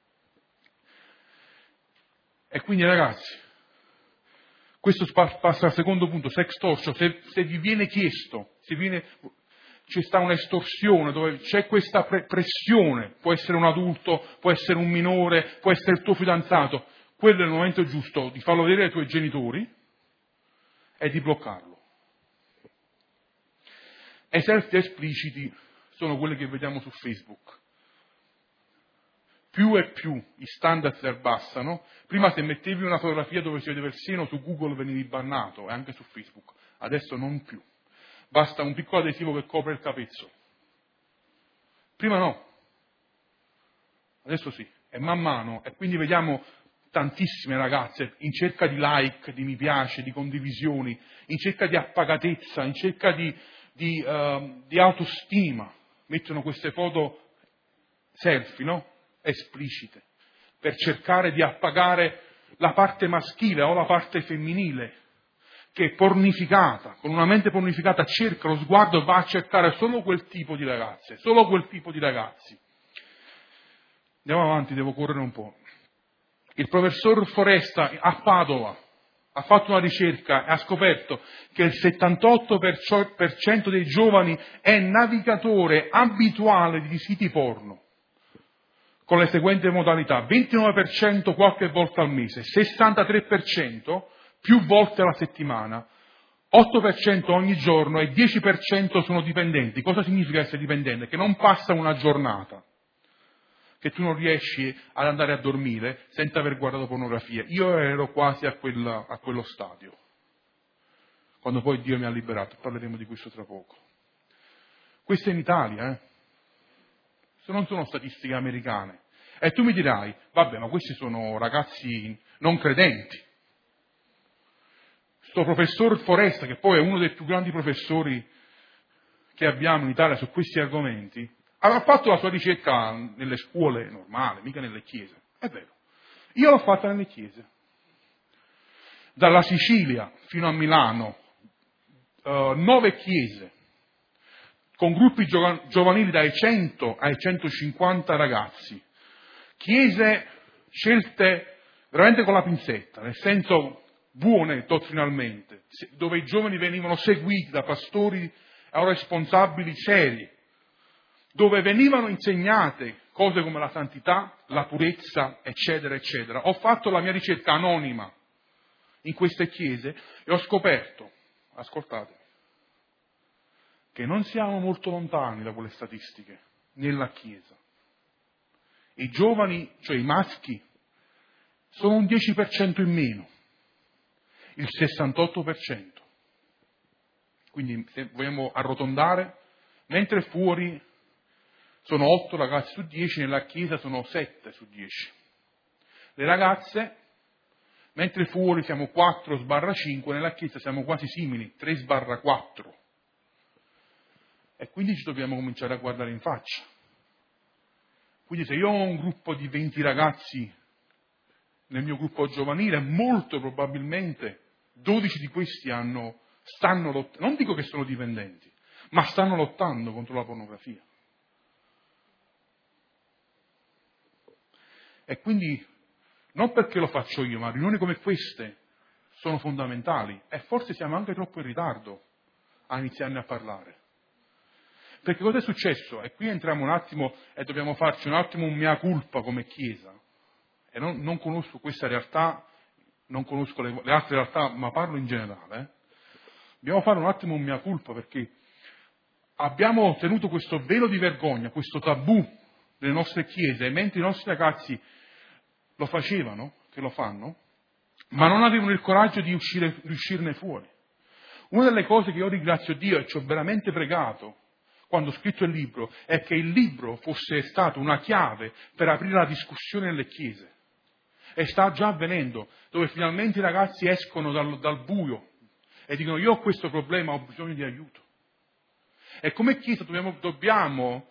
S1: E quindi ragazzi, questo passa al secondo punto, sextortion, se, se vi viene chiesto, se viene... c'è sta un'estorsione, dove c'è questa pre- pressione, può essere un adulto, può essere un minore, può essere il tuo fidanzato, quello è il momento giusto di farlo vedere ai tuoi genitori e di bloccarlo. Eserciti espliciti sono quelli che vediamo su Facebook. Più e più i standard si abbassano. Prima se mettevi una fotografia dove si vedeva il seno su Google venivi bannato e anche su Facebook, adesso non più. Basta un piccolo adesivo che copre il capezzolo. Prima no, adesso sì, e man mano, e quindi vediamo tantissime ragazze in cerca di like, di mi piace, di condivisioni, in cerca di appagatezza, in cerca di, di, uh, di autostima, mettono queste foto selfie, no? Esplicite, per cercare di appagare la parte maschile o la parte femminile, che è pornificata, con una mente pornificata cerca lo sguardo, va a cercare solo quel tipo di ragazze, solo quel tipo di ragazzi. Andiamo avanti, devo correre un po'. Il professor Foresta a Padova ha fatto una ricerca e ha scoperto che il settantotto per cento dei giovani è navigatore abituale di siti porno. con le seguenti modalità: ventinove per cento qualche volta al mese, sessantatré per cento più volte alla settimana, otto per cento ogni giorno e dieci per cento sono dipendenti. Cosa significa essere dipendente? Che non passa una giornata che tu non riesci ad andare a dormire senza aver guardato pornografia. Io ero quasi a, quella, a quello stadio, quando poi Dio mi ha liberato. Parleremo di questo tra poco. Questo è in Italia, eh? Se non sono statistiche americane. E tu mi dirai, vabbè, ma questi sono ragazzi non credenti. Sto professor Foresta, che poi è uno dei più grandi professori che abbiamo in Italia su questi argomenti, aveva fatto la sua ricerca nelle scuole normali, mica nelle chiese. È vero. Io l'ho fatta nelle chiese. Dalla Sicilia fino a Milano, uh, nove chiese, con gruppi gio- giovanili dai cento ai centocinquanta ragazzi. Chiese scelte veramente con la pinzetta, nel senso buone dottrinalmente, dove i giovani venivano seguiti da pastori o responsabili seri, dove venivano insegnate cose come la santità, la purezza, eccetera, eccetera. Ho fatto la mia ricerca anonima in queste chiese e ho scoperto, ascoltate, che non siamo molto lontani da quelle statistiche nella Chiesa. I giovani, cioè i maschi, sono un dieci per cento in meno, il sessantotto per cento. Quindi se vogliamo arrotondare, mentre fuori sono otto ragazzi su dieci, nella Chiesa sono sette su dieci. Le ragazze, mentre fuori siamo quattro sbarra cinque, nella Chiesa siamo quasi simili, tre sbarra quattro. E quindi ci dobbiamo cominciare a guardare in faccia. Quindi se io ho un gruppo di venti ragazzi nel mio gruppo giovanile, molto probabilmente dodici di questi hanno, stanno lottando, non dico che sono dipendenti, ma stanno lottando contro la pornografia. E quindi, non perché lo faccio io, ma riunioni come queste sono fondamentali e forse siamo anche troppo in ritardo a iniziarne a parlare. Perché cosa è successo? E qui entriamo un attimo e dobbiamo farci un attimo un mea culpa come Chiesa. E non, non conosco questa realtà, non conosco le, le altre realtà, ma parlo in generale. Eh. Dobbiamo fare un attimo un mea culpa perché abbiamo tenuto questo velo di vergogna, questo tabù nelle nostre chiese, mentre i nostri ragazzi lo facevano, che lo fanno, ma non avevano il coraggio di, uscire, di uscirne fuori. Una delle cose che io ringrazio Dio e ci ho veramente pregato quando ho scritto il libro è che il libro fosse stato una chiave per aprire la discussione nelle chiese. E sta già avvenendo, dove finalmente i ragazzi escono dal, dal buio e dicono io ho questo problema, ho bisogno di aiuto. E come Chiesa dobbiamo, dobbiamo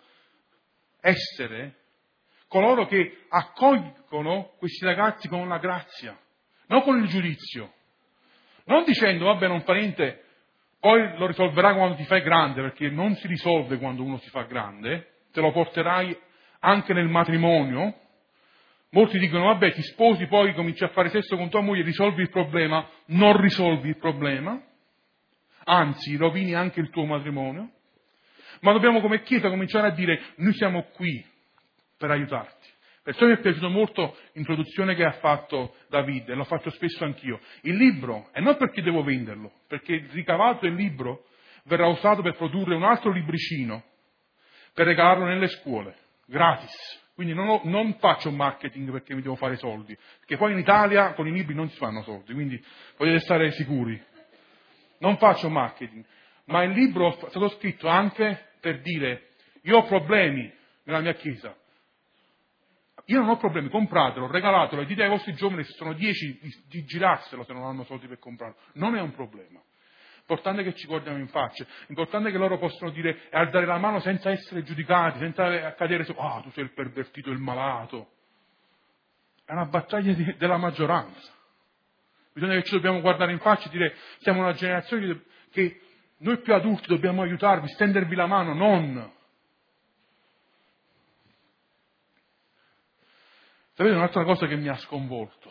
S1: essere coloro che accolgono questi ragazzi con la grazia, non con il giudizio. Non dicendo, vabbè, non fa niente, poi lo risolverai quando ti fai grande, perché non si risolve quando uno si fa grande, te lo porterai anche nel matrimonio. Molti dicono, vabbè, ti sposi, poi cominci a fare sesso con tua moglie, risolvi il problema. Non risolvi il problema, anzi, rovini anche il tuo matrimonio. Ma dobbiamo come Chiesa cominciare a dire, noi siamo qui per aiutarti. Perciò mi è piaciuta molto l'introduzione che ha fatto Davide, e lo faccio spesso anch'io. Il libro, e non perché devo venderlo, perché il ricavato del libro verrà usato per produrre un altro libricino, per regalarlo nelle scuole, gratis. Quindi non, ho, non faccio marketing perché mi devo fare soldi, perché poi in Italia con i libri non si fanno soldi, quindi potete stare sicuri. Non faccio marketing, ma il libro è stato scritto anche per dire, io ho problemi nella mia chiesa, io non ho problemi, compratelo, regalatelo e dite ai vostri giovani se sono dieci di, di girarselo se non hanno soldi per comprarlo. Non è un problema. L'importante è che ci guardiamo in faccia, l'importante è che loro possano dire e alzare la mano senza essere giudicati, senza cadere su, ah, tu sei il pervertito, il malato. È una battaglia di, della maggioranza. Bisogna che ci dobbiamo guardare in faccia e dire siamo una generazione che noi più adulti dobbiamo aiutarvi, stendervi la mano, non. Sapete un'altra cosa che mi ha sconvolto?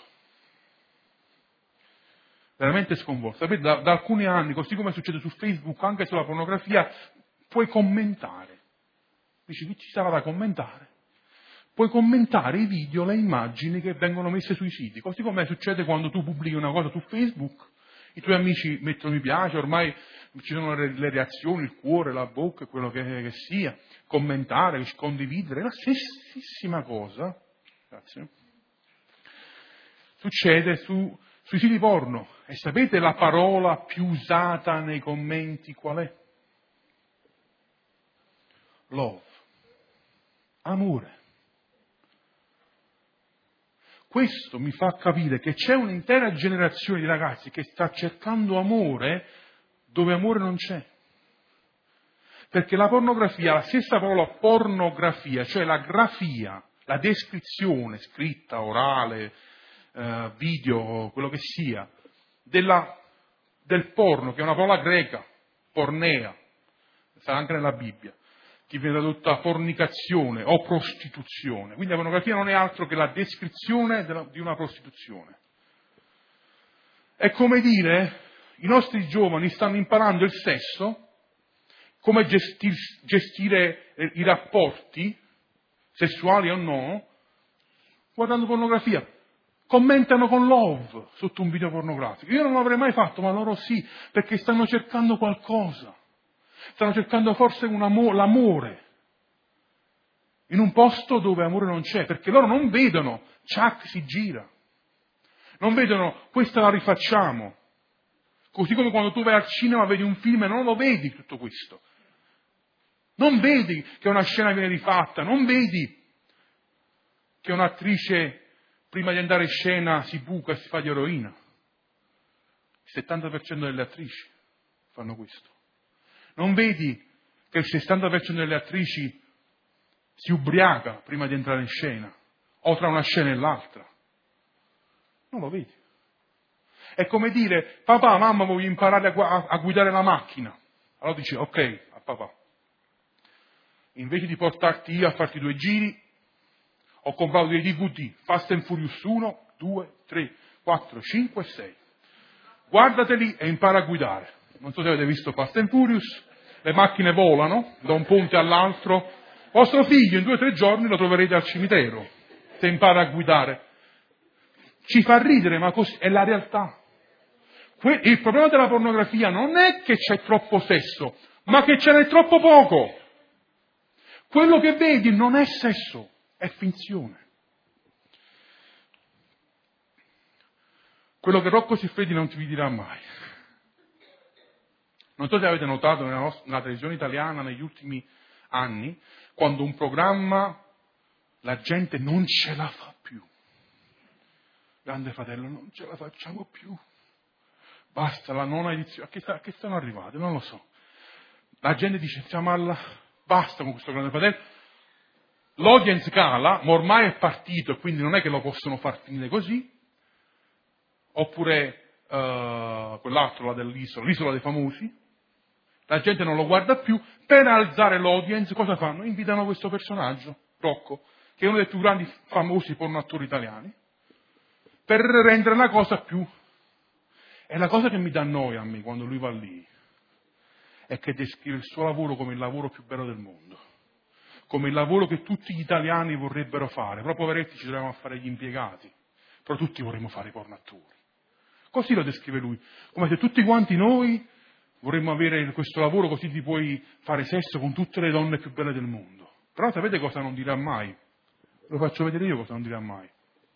S1: Veramente sconvolto. Sapete, da, da alcuni anni, così come succede su Facebook, anche sulla pornografia, puoi commentare. Dici, chi ci sarà da commentare? puoi commentare i video, le immagini che vengono messe sui siti, così come succede quando tu pubblichi una cosa su Facebook, i tuoi amici mettono mi piace, ormai ci sono le, le reazioni, il cuore, la bocca, quello che, che sia, commentare, condividere, la stessissima cosa, grazie, succede su, sui siti porno. E sapete la parola più usata nei commenti qual è? Love. Amore. Questo mi fa capire che c'è un'intera generazione di ragazzi che sta cercando amore dove amore non c'è. Perché la pornografia, la stessa parola pornografia, cioè la grafia, la descrizione scritta, orale, eh, video, quello che sia, della, del porno, che è una parola greca, pornea, sarà anche nella Bibbia, che viene tradotta fornicazione o prostituzione. Quindi la pornografia non è altro che la descrizione della, di una prostituzione. È come dire, i nostri giovani stanno imparando il sesso, come gestir, gestire eh, i rapporti, sessuali o no, guardando pornografia. Commentano con love sotto un video pornografico. Io non l'avrei mai fatto, ma loro sì, perché stanno cercando qualcosa. Stanno cercando forse un amo- l'amore, in un posto dove amore non c'è, perché loro non vedono Chuck si gira, non vedono questa la rifacciamo, così come quando tu vai al cinema vedi un film e non lo vedi tutto questo, non vedi che una scena viene rifatta, non vedi che un'attrice prima di andare in scena si buca e si fa di eroina. Il settanta per cento delle attrici fanno questo. Non vedi che il sessanta per cento delle attrici si ubriaca prima di entrare in scena, o tra una scena e l'altra? Non lo vedi. È come dire, papà, mamma, voglio imparare a, gu- a guidare la macchina. Allora dici, ok, a papà, invece di portarti io a farti due giri, ho comprato dei D V D, Fast and Furious uno, due, tre, quattro, cinque e sei. Guardateli e impara a guidare. Non so se avete visto Fast and Furious, le macchine volano da un ponte all'altro. Vostro figlio in due o tre giorni lo troverete al cimitero, se impara a guidare. Ci fa ridere, ma così è la realtà. Que- il problema della pornografia non è che c'è troppo sesso, ma che ce n'è troppo poco. Quello che vedi non è sesso, è finzione. Quello che Rocco Siffredi non ti vi dirà mai. Non so se avete notato nella, nostra, nella televisione italiana negli ultimi anni, quando un programma la gente non ce la fa più. Grande Fratello, non ce la facciamo più. Basta la nona edizione. A che, a che stanno arrivate? Non lo so. La gente dice, siamo alla... basta con questo Grande Fratello. L'audience cala, ma ormai è partito e quindi non è che lo possono far finire così. Oppure uh, quell'altro, la dell'isola, l'isola dei famosi. La gente non lo guarda più. Per alzare l'audience cosa fanno? Invitano questo personaggio, Rocco, che è uno dei più grandi famosi pornoattori italiani, per rendere la cosa più... E la cosa che mi dà noia a me quando lui va lì è che descrive il suo lavoro come il lavoro più bello del mondo, come il lavoro che tutti gli italiani vorrebbero fare. Però poveretti ci troviamo a fare gli impiegati, però tutti vorremmo fare i pornoattori. Così lo descrive lui, come se tutti quanti noi vorremmo avere questo lavoro così ti puoi fare sesso con tutte le donne più belle del mondo. Però sapete cosa non dirà mai? Lo faccio vedere io cosa non dirà mai.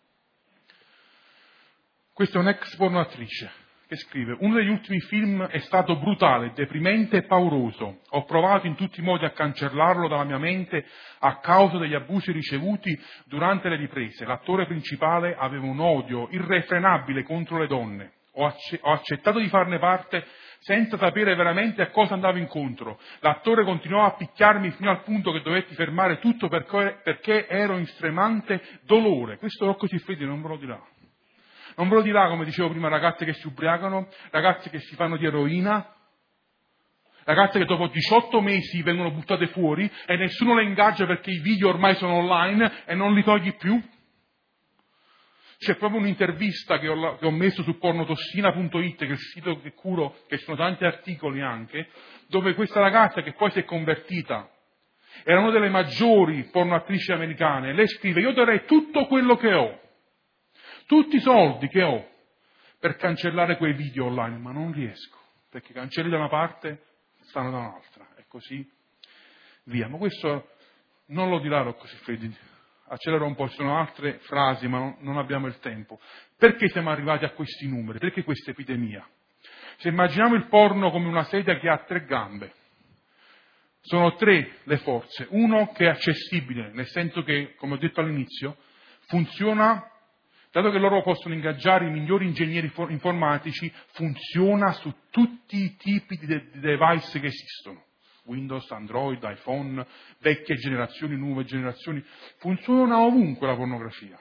S1: Questa è un'ex pornoattrice che scrive: uno degli ultimi film è stato brutale, deprimente e pauroso. Ho provato in tutti i modi a cancellarlo dalla mia mente a causa degli abusi ricevuti durante le riprese. L'attore principale aveva un odio irrefrenabile contro le donne. Ho, acce- ho accettato di farne parte senza sapere veramente a cosa andavo incontro. L'attore continuò a picchiarmi fino al punto che dovetti fermare tutto perché, perché ero in stremante dolore. Questo Rocco Siffredi non ve lo dirà. Non ve lo dirà, come dicevo prima, ragazze che si ubriacano, ragazze che si fanno di eroina, ragazze che dopo diciotto mesi vengono buttate fuori e nessuno le ingaggia perché i video ormai sono online e non li togli più. C'è proprio un'intervista che ho, che ho messo su pornotossina punto it, che è il sito che curo, che ci sono tanti articoli anche, dove questa ragazza che poi si è convertita era una delle maggiori pornoattrici americane, lei scrive: io darei tutto quello che ho, tutti i soldi che ho, per cancellare quei video online, ma non riesco, perché cancelli da una parte, stanno da un'altra, e così via. Ma questo non lo dirà Rocco Siffredi, accelero un po', ci sono altre frasi, ma non, non abbiamo il tempo. Perché siamo arrivati a questi numeri? Perché questa epidemia? Se immaginiamo il porno come una sedia che ha tre gambe, sono tre le forze. Uno che è accessibile, nel senso che, come ho detto all'inizio, funziona, dato che loro possono ingaggiare i migliori ingegneri informatici, funziona su tutti i tipi di device che esistono. Windows, Android, iPhone, vecchie generazioni, nuove generazioni, funziona ovunque la pornografia.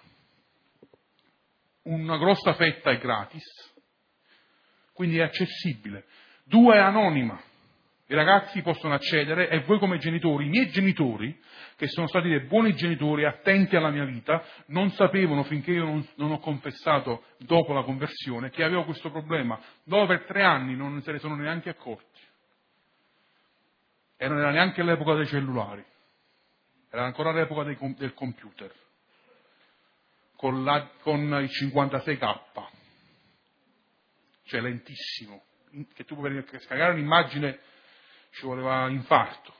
S1: Una grossa fetta è gratis, quindi è accessibile. Due, è anonima. I ragazzi possono accedere e voi come genitori, i miei genitori, che sono stati dei buoni genitori, attenti alla mia vita, non sapevano finché io non, non ho confessato dopo la conversione che avevo questo problema. Dopo per tre anni non se ne sono neanche accorti. E non era neanche l'epoca dei cellulari, era ancora l'epoca dei, del computer, con, la, con il cinquantasei K, cioè lentissimo, che tu per scaricare un'immagine ci voleva infarto.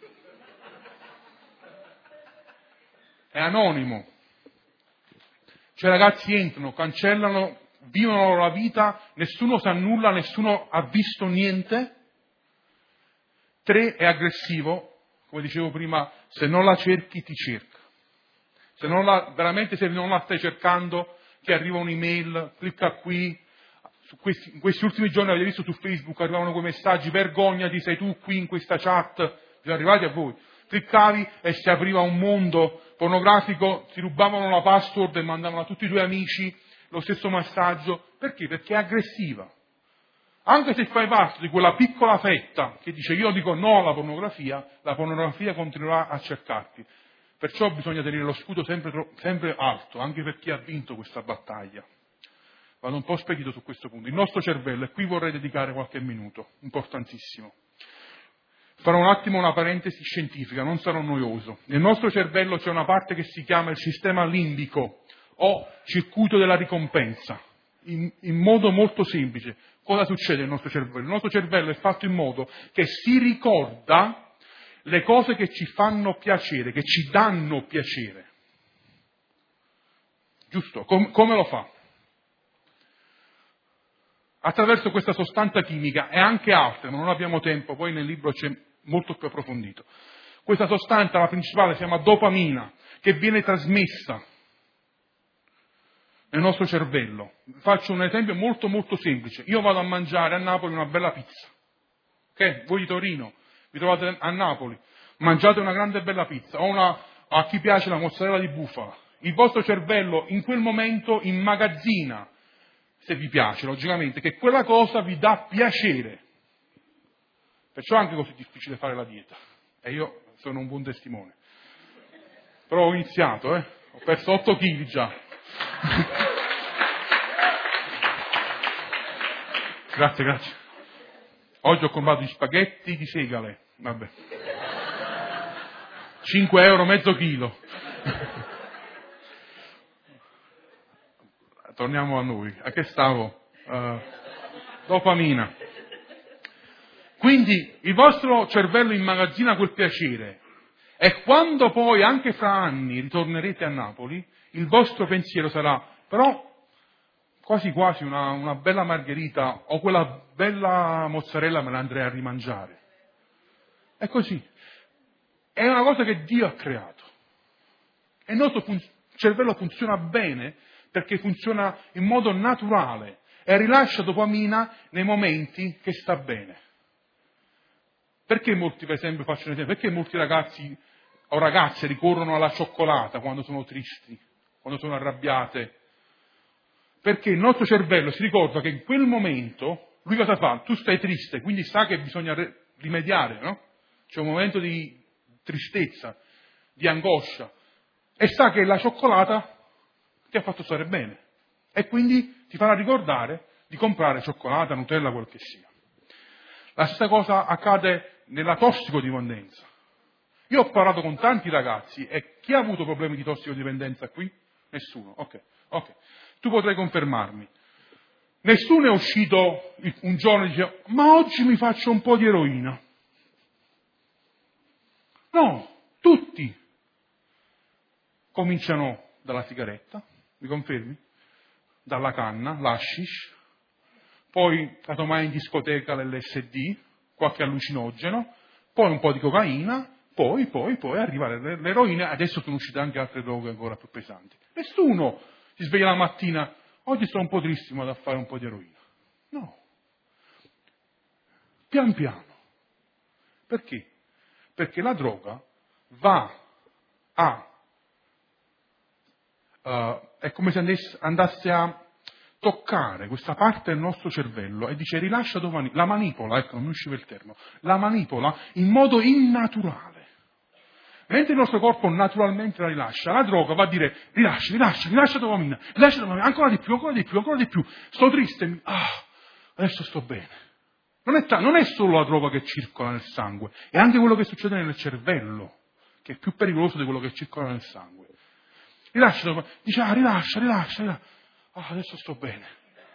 S1: È anonimo, cioè ragazzi entrano, cancellano, vivono la vita, nessuno sa nulla, nessuno ha visto niente. Tre, è aggressivo, come dicevo prima, se non la cerchi ti cerca. Se non la, veramente se non la stai cercando, ti arriva un'email, clicca qui. Su questi, in questi ultimi giorni avete visto su Facebook arrivavano quei messaggi: vergognati, sei tu qui in questa chat, sono arrivati a voi. Cliccavi e si apriva un mondo pornografico, ti rubavano la password e mandavano a tutti i tuoi amici lo stesso messaggio. Perché? Perché è aggressiva. Anche se fai parte di quella piccola fetta che dice io dico no alla pornografia, la pornografia continuerà a cercarti. Perciò bisogna tenere lo scudo sempre, sempre alto, anche per chi ha vinto questa battaglia. Vado un po' spedito su questo punto. Il nostro cervello, e qui vorrei dedicare qualche minuto, importantissimo. Farò un attimo una parentesi scientifica, non sarò noioso. Nel nostro cervello c'è una parte che si chiama il sistema limbico, o circuito della ricompensa. In, in modo molto semplice, cosa succede nel nostro cervello? Il nostro cervello è fatto in modo che si ricorda le cose che ci fanno piacere, che ci danno piacere. Giusto? Com- come lo fa? Attraverso questa sostanza chimica e anche altre, ma non abbiamo tempo, poi nel libro c'è molto più approfondito. Questa sostanza, la principale, si chiama dopamina, che viene trasmessa nel nostro cervello. Faccio un esempio molto molto semplice. Io vado a mangiare a Napoli una bella pizza. Ok? Voi di Torino vi trovate a Napoli, mangiate una grande e bella pizza, o una, a chi piace la mozzarella di bufala. Il vostro cervello in quel momento immagazzina, se vi piace, logicamente, che quella cosa vi dà piacere. Perciò è anche così difficile fare la dieta. E io sono un buon testimone. Però ho iniziato, eh? Ho perso otto chili già. Grazie, grazie. Oggi ho comprato gli spaghetti di segale. Vabbè. cinque euro, mezzo chilo. Torniamo a noi. A che stavo? Uh, dopamina. Quindi il vostro cervello immagazzina quel piacere e quando poi, anche fra anni, ritornerete a Napoli, il vostro pensiero sarà: però quasi quasi una, una bella margherita o quella bella mozzarella me la andrei a rimangiare. È così. È una cosa che Dio ha creato. E il nostro fun- cervello funziona bene perché funziona in modo naturale e rilascia dopamina nei momenti che sta bene. Perché molti, per esempio, faccio un esempio, perché molti ragazzi o ragazze ricorrono alla cioccolata quando sono tristi, quando sono arrabbiate? Perché il nostro cervello si ricorda che in quel momento, lui cosa fa? Tu stai triste, quindi sa che bisogna rimediare, no? C'è un momento di tristezza, di angoscia, e sa che la cioccolata ti ha fatto stare bene. E quindi ti farà ricordare di comprare cioccolata, Nutella, quel che sia. La stessa cosa accade nella tossicodipendenza. Io ho parlato con tanti ragazzi e chi ha avuto problemi di tossicodipendenza qui? Nessuno, ok, ok. Tu potrai confermarmi. Nessuno è uscito un giorno e dice, ma oggi mi faccio un po' di eroina. No, tutti cominciano dalla sigaretta, mi confermi? Dalla canna, l'hashish, poi casomai in discoteca l'L S D, qualche allucinogeno, poi un po' di cocaina, poi, poi, poi arriva l'eroina, adesso sono uscite anche altre droghe ancora più pesanti. Nessuno si sveglia la mattina, oggi sto un po' triste, ma da fare un po' di eroina. No. Pian piano. Perché? Perché la droga va a, uh, è come se andasse a toccare questa parte del nostro cervello e dice rilascia domani, la manipola, ecco non mi usciva il termine, la manipola in modo innaturale. Mentre il nostro corpo naturalmente la rilascia, la droga va a dire rilascia, rilascia, rilascia dopamina, rilascia dopamina, ancora di più, ancora di più, ancora di più, sto triste, mi... ah, adesso sto bene. Non è, ta- non è solo la droga che circola nel sangue, è anche quello che succede nel cervello, che è più pericoloso di quello che circola nel sangue. Rilascia dopamina, dice ah rilascia, rilascia, rilascia. Ah, adesso sto bene.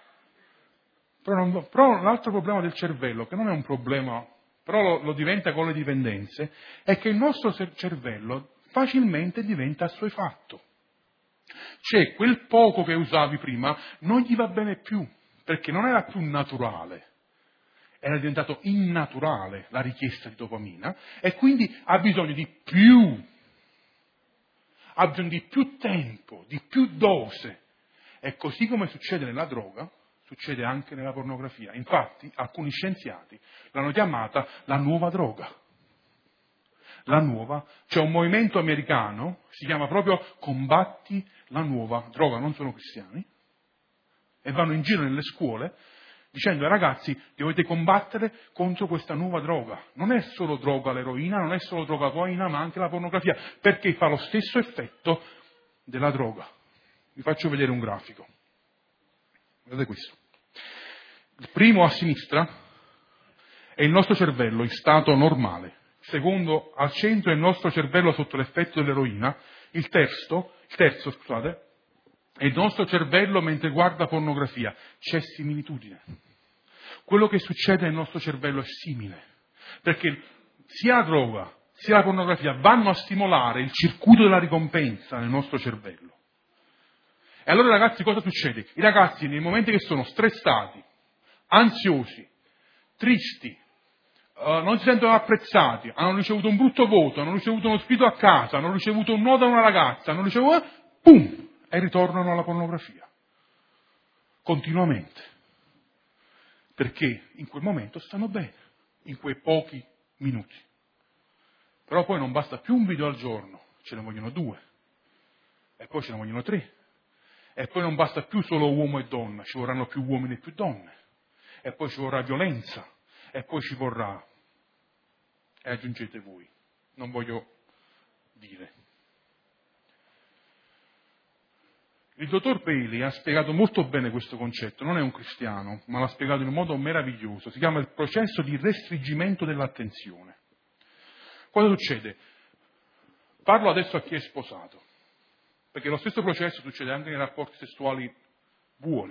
S1: Però, non, però l'altro problema del cervello, che non è un problema, però lo, lo diventa con le dipendenze, è che il nostro cervello facilmente diventa assuefatto. Cioè, quel poco che usavi prima non gli va bene più, perché non era più naturale. Era diventato innaturale la richiesta di dopamina e quindi ha bisogno di più, ha bisogno di più tempo, di più dose. E così come succede nella droga, succede anche nella pornografia. Infatti, alcuni scienziati l'hanno chiamata la nuova droga. La nuova, c'è un movimento americano, si chiama proprio Combatti la nuova droga, non sono cristiani, e vanno in giro nelle scuole dicendo ai ragazzi dovete combattere contro questa nuova droga. Non è solo droga l'eroina, non è solo droga cocaina, ma anche la pornografia, perché fa lo stesso effetto della droga. Vi faccio vedere un grafico. Guardate questo. Il primo a sinistra è il nostro cervello in stato normale. Il secondo al centro è il nostro cervello sotto l'effetto dell'eroina. Il terzo, il terzo, scusate, è il nostro cervello mentre guarda pornografia. C'è similitudine. Quello che succede nel nostro cervello è simile. Perché sia la droga sia la pornografia vanno a stimolare il circuito della ricompensa nel nostro cervello. E allora ragazzi cosa succede? I ragazzi nei momenti che sono stressati, ansiosi, tristi, uh, non si sentono apprezzati, hanno ricevuto un brutto voto, hanno ricevuto uno spirito a casa, hanno ricevuto un no da una ragazza, hanno ricevuto... pum! E ritornano alla pornografia. Continuamente. Perché in quel momento stanno bene, in quei pochi minuti. Però poi non basta più un video al giorno, ce ne vogliono due. E poi ce ne vogliono tre. E poi non basta più solo uomo e donna, ci vorranno più uomini e più donne. E poi ci vorrà violenza. E poi ci vorrà... E aggiungete voi. Non voglio dire. Il dottor Paley ha spiegato molto bene questo concetto, non è un cristiano, ma l'ha spiegato in un modo meraviglioso. Si chiama il processo di restringimento dell'attenzione. Cosa succede? Parlo adesso a chi è sposato. Perché lo stesso processo succede anche nei rapporti sessuali buoni.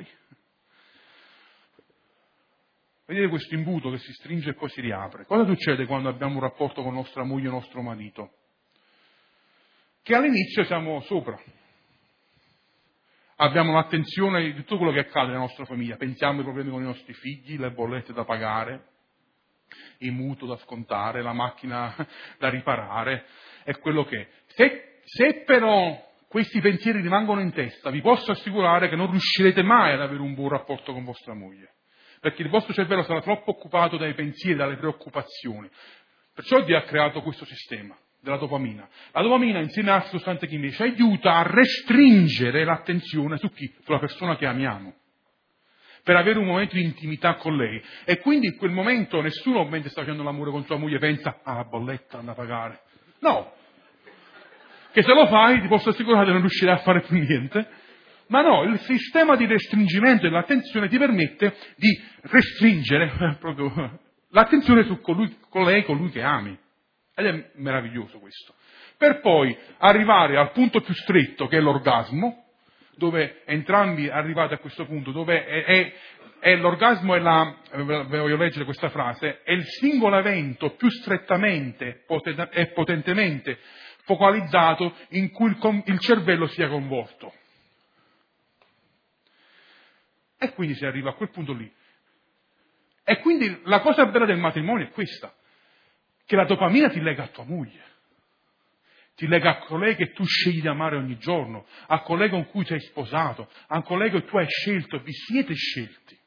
S1: Vedete questo imbuto che si stringe e poi si riapre. Cosa succede quando abbiamo un rapporto con nostra moglie o nostro marito? Che all'inizio siamo sopra. Abbiamo l'attenzione di tutto quello che accade nella nostra famiglia. Pensiamo ai problemi con i nostri figli, le bollette da pagare, il mutuo da scontare, la macchina da riparare, è quello che è. Se, se però questi pensieri rimangono in testa, vi posso assicurare che non riuscirete mai ad avere un buon rapporto con vostra moglie, perché il vostro cervello sarà troppo occupato dai pensieri, dalle preoccupazioni. Perciò Dio ha creato questo sistema della dopamina. La dopamina, insieme a altre sostanze chimiche, ci aiuta a restringere l'attenzione su chi? Sulla persona che amiamo, per avere un momento di intimità con lei. E quindi in quel momento nessuno, mentre sta facendo l'amore con sua moglie, pensa, ah, bolletta da pagare. No! Che se lo fai ti posso assicurare che non riuscirai a fare più niente. Ma no, il sistema di restringimento dell'attenzione ti permette di restringere proprio l'attenzione su colui, colei, colui che ami. Ed è meraviglioso questo. Per poi arrivare al punto più stretto, che è l'orgasmo, dove entrambi arrivate a questo punto, dove è, è, è l'orgasmo è la, ve voglio leggere questa frase, è il singolo evento più strettamente poten- e potentemente focalizzato in cui il, il cervello sia coinvolto. E quindi si arriva a quel punto lì. E quindi la cosa bella del matrimonio è questa, che la dopamina ti lega a tua moglie, ti lega a colei che tu scegli di amare ogni giorno, a colei con cui sei sposato, a colei che tu hai scelto, vi siete scelti.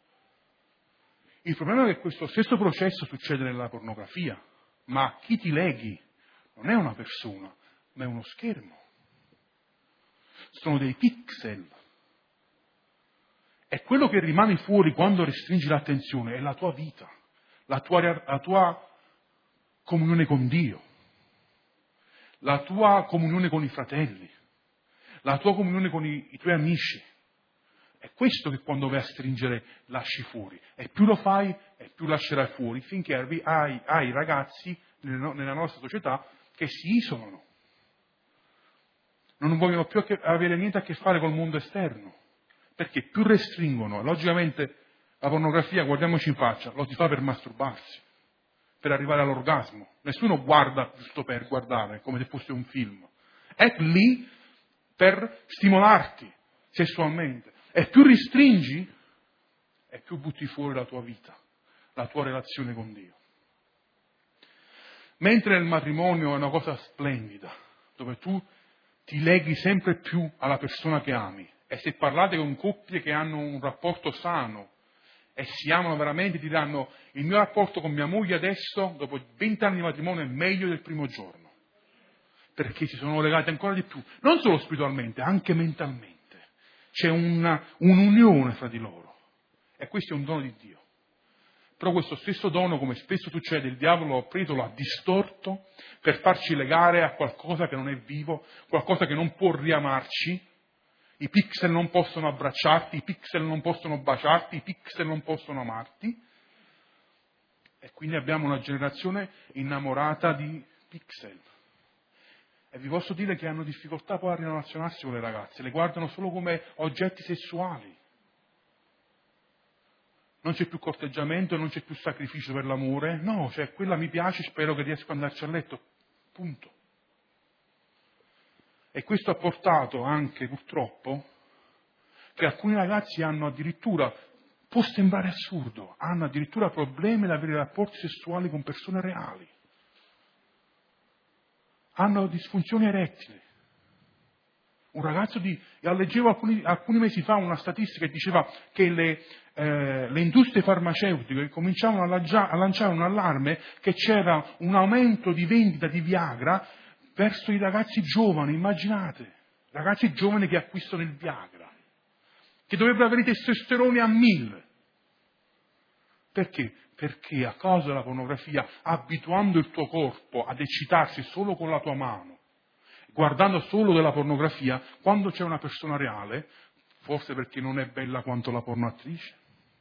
S1: Il problema è che questo stesso processo succede nella pornografia, ma a chi ti leghi non è una persona, ma è uno schermo. Sono dei pixel. E quello che rimane fuori quando restringi l'attenzione è la tua vita, la tua, la tua comunione con Dio, la tua comunione con i fratelli, la tua comunione con i, i tuoi amici. È questo che quando vai a stringere lasci fuori. E più lo fai, e più lascerai fuori, finché arrivi ai, ai ragazzi nella, nella nostra società che si isolano. Non vogliono più che, avere niente a che fare col mondo esterno. Perché più restringono, logicamente la pornografia, guardiamoci in faccia, lo si fa per masturbarsi, per arrivare all'orgasmo. Nessuno guarda giusto per guardare, come se fosse un film. È lì per stimolarti sessualmente. E più restringi, e più butti fuori la tua vita, la tua relazione con Dio. Mentre il matrimonio è una cosa splendida, dove tu ti leghi sempre più alla persona che ami. E se parlate con coppie che hanno un rapporto sano e si amano veramente, ti diranno: il mio rapporto con mia moglie adesso, dopo vent'anni di matrimonio, è meglio del primo giorno. Perché si sono legati ancora di più, non solo spiritualmente, anche mentalmente. C'è una, un'unione fra di loro. E questo è un dono di Dio. Però questo stesso dono, come spesso succede, il diavolo ha preso, lo ha distorto per farci legare a qualcosa che non è vivo, qualcosa che non può riamarci. I pixel non possono abbracciarti, i pixel non possono baciarti, i pixel non possono amarti. E quindi abbiamo una generazione innamorata di pixel. E vi posso dire che hanno difficoltà poi a relazionarsi con le ragazze, le guardano solo come oggetti sessuali. Non c'è più corteggiamento, non c'è più sacrificio per l'amore. No, cioè quella mi piace, spero che riesca ad andarci a letto. Punto. E questo ha portato anche, purtroppo, che alcuni ragazzi hanno addirittura, può sembrare assurdo, hanno addirittura problemi ad avere rapporti sessuali con persone reali. Hanno disfunzioni erettili. Un ragazzo di... Io leggevo alcuni, alcuni mesi fa una statistica che diceva che le, eh, le industrie farmaceutiche cominciavano a, lancia, a lanciare un allarme che c'era un aumento di vendita di Viagra verso i ragazzi giovani, immaginate, ragazzi giovani che acquistano il Viagra, che dovrebbero avere i testosteroni a mille. Perché? Perché a causa della pornografia, abituando il tuo corpo ad eccitarsi solo con la tua mano, guardando solo della pornografia, quando c'è una persona reale, forse perché non è bella quanto la pornoattrice,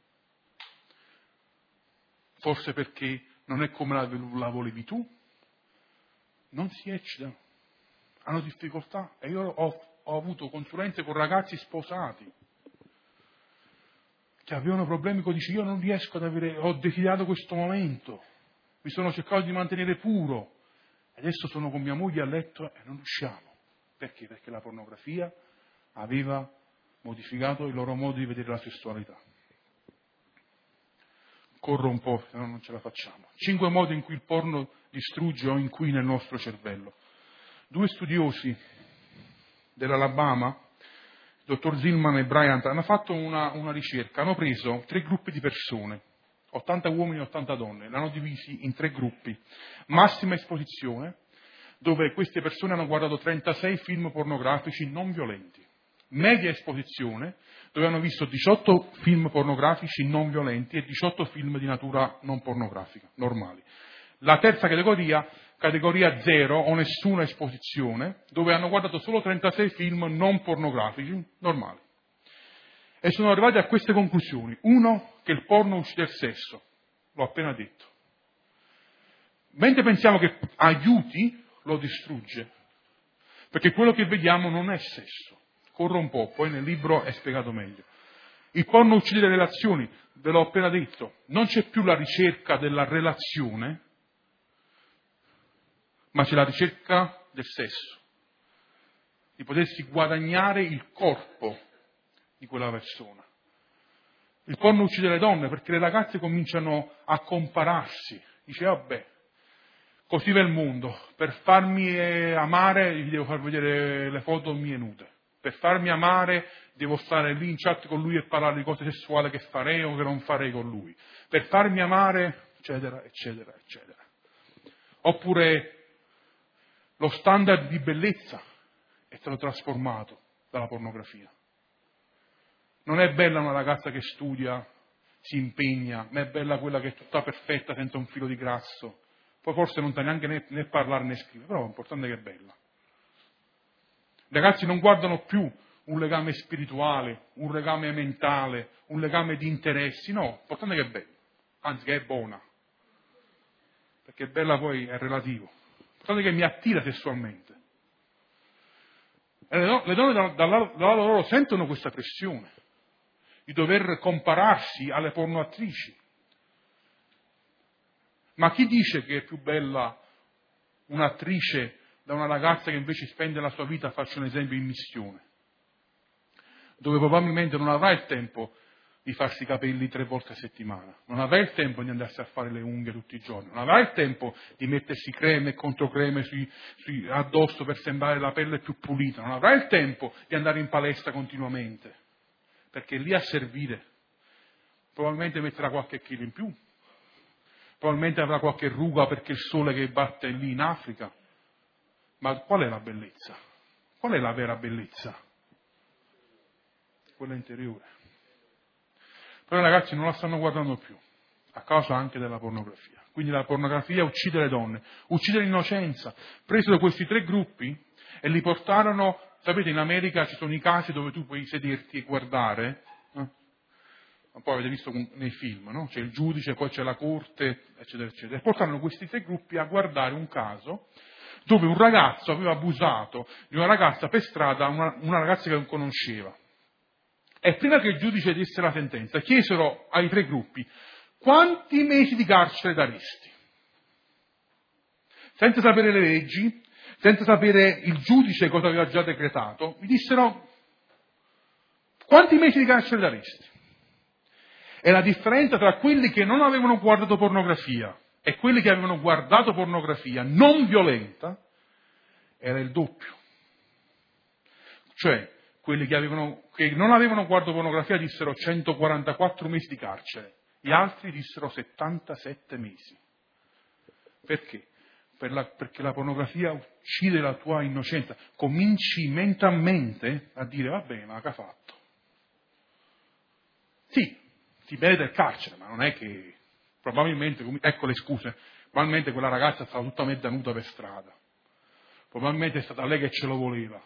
S1: forse perché non è come la, la volevi tu, non si eccitano, hanno difficoltà. E io ho, ho avuto consulenze con ragazzi sposati che avevano problemi con, dice, io non riesco ad avere, ho desiderato questo momento, mi sono cercato di mantenere puro, adesso sono con mia moglie a letto e non riusciamo. Perché? Perché la pornografia aveva modificato il loro modo di vedere la sessualità. Corro un po', se no non ce la facciamo. Cinque modi in cui il porno distrugge o inquina il nostro cervello. Due studiosi dell'Alabama, il dottor Zillman e Bryant, hanno fatto una, una ricerca, hanno preso tre gruppi di persone, ottanta uomini e ottanta donne, l'hanno divisi in tre gruppi. Massima esposizione, dove queste persone hanno guardato trentasei film pornografici non violenti. Media esposizione, dove hanno visto diciotto film pornografici non violenti e diciotto film di natura non pornografica, normali. La terza categoria, categoria zero o nessuna esposizione, dove hanno guardato solo trentasei film non pornografici, normali. E sono arrivati a queste conclusioni. Uno, che il porno uccide il sesso, l'ho appena detto. Mentre pensiamo che aiuti, lo distrugge. Perché quello che vediamo non è sesso. Corro un po', poi nel libro è spiegato meglio. Il porno uccide le relazioni, ve l'ho appena detto. Non c'è più la ricerca della relazione, ma c'è la ricerca del sesso. Di potersi guadagnare il corpo di quella persona. Il porno uccide le donne perché le ragazze cominciano a compararsi. Dice, vabbè, così va il mondo. Per farmi amare gli devo far vedere le foto mie nude. Per farmi amare devo stare lì in chat con lui e parlare di cose sessuali che farei o che non farei con lui. Per farmi amare, eccetera, eccetera, eccetera. Oppure lo standard di bellezza è stato trasformato dalla pornografia. Non è bella una ragazza che studia, si impegna, ma è bella quella che è tutta perfetta senza un filo di grasso. Poi forse non sa neanche né, né parlare né scrivere, però l'importante è che è bella. I ragazzi non guardano più un legame spirituale, un legame mentale, un legame di interessi, no, l'importante è che è bella, anzi che è buona. Perché bella poi è relativo. L'importante è che mi attira sessualmente. E le donne dal, dal lato loro sentono questa pressione di dover compararsi alle pornoattrici. Ma chi dice che è più bella un'attrice da una ragazza che invece spende la sua vita, faccio un esempio, in missione, dove probabilmente non avrà il tempo di farsi i capelli tre volte a settimana, non avrà il tempo di andarsi a fare le unghie tutti i giorni, non avrà il tempo di mettersi creme e controcreme sui, sui, addosso per sembrare la pelle più pulita, non avrà il tempo di andare in palestra continuamente, perché lì a servire probabilmente metterà qualche chilo in più, probabilmente avrà qualche ruga perché il sole che batte lì in Africa. Ma qual è la bellezza? Qual è la vera bellezza? Quella interiore. Però i ragazzi non la stanno guardando più, a causa anche della pornografia. Quindi la pornografia uccide le donne, uccide l'innocenza. Presero questi tre gruppi e li portarono, sapete, in America ci sono i casi dove tu puoi sederti e guardare, eh? Poi avete visto nei film, no? C'è il giudice, poi c'è la corte, eccetera, eccetera. E portarono questi tre gruppi a guardare un caso dove un ragazzo aveva abusato di una ragazza per strada, una, una ragazza che non conosceva. E prima che il giudice desse la sentenza, chiesero ai tre gruppi, quanti mesi di carcere daresti? Senza sapere le leggi, senza sapere il giudice cosa aveva già decretato, mi dissero, quanti mesi di carcere daresti? E la differenza tra quelli che non avevano guardato pornografia e quelli che avevano guardato pornografia non violenta era il doppio. Cioè, quelli che, avevano, che non avevano guardato pornografia dissero centoquarantaquattro mesi di carcere, gli altri dissero settantasette mesi. Perché? Per la, perché la pornografia uccide la tua innocenza. Cominci mentalmente a dire, va bene, ma che ha fatto? Sì, ti merita il carcere, ma non è che probabilmente, ecco le scuse, probabilmente quella ragazza è stata tutta mezza nuda per strada, probabilmente è stata lei che ce lo voleva.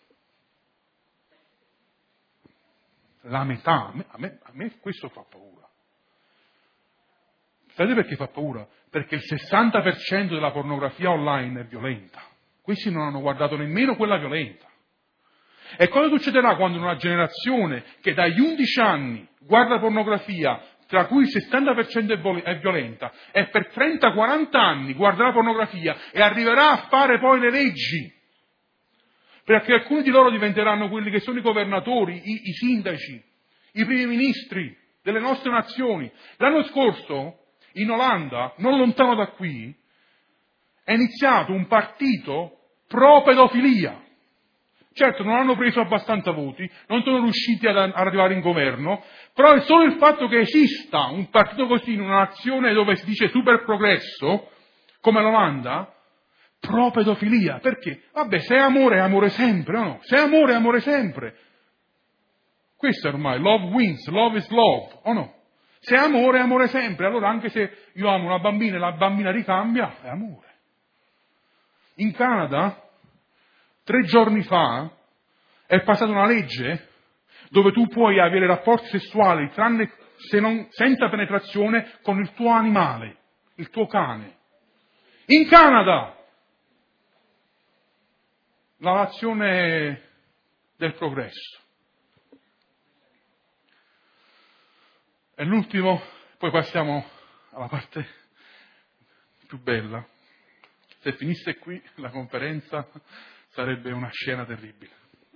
S1: La metà, a me, a me, a me questo fa paura. Sapete perché fa paura? Perché il sessanta per cento della pornografia online è violenta. Questi non hanno guardato nemmeno quella violenta. E cosa succederà quando una generazione che dagli undici anni guarda pornografia, tra cui il sessanta per cento è violenta, e per trenta quaranta anni guarderà pornografia e arriverà a fare poi le leggi? Perché alcuni di loro diventeranno quelli che sono i governatori, i, i sindaci, i primi ministri delle nostre nazioni. L'anno scorso, in Olanda, non lontano da qui, è iniziato un partito pro pedofilia. Certo, non hanno preso abbastanza voti, non sono riusciti ad, ad arrivare in governo, però è solo il fatto che esista un partito così in una nazione dove si dice super progresso, come l'Olanda, pro pedofilia. Perché? Vabbè, se è amore è amore sempre, o no? Se è amore è amore sempre. Questo è ormai, love wins, love is love, o no? Se è amore è amore sempre, allora anche se io amo una bambina e la bambina ricambia, è amore. In Canada, tre giorni fa, è passata una legge dove tu puoi avere rapporti sessuali tranne se non, senza penetrazione con il tuo animale, il tuo cane. In Canada, la nazione del progresso. E l'ultimo, poi passiamo alla parte più bella. Se finisse qui la conferenza sarebbe una scena terribile.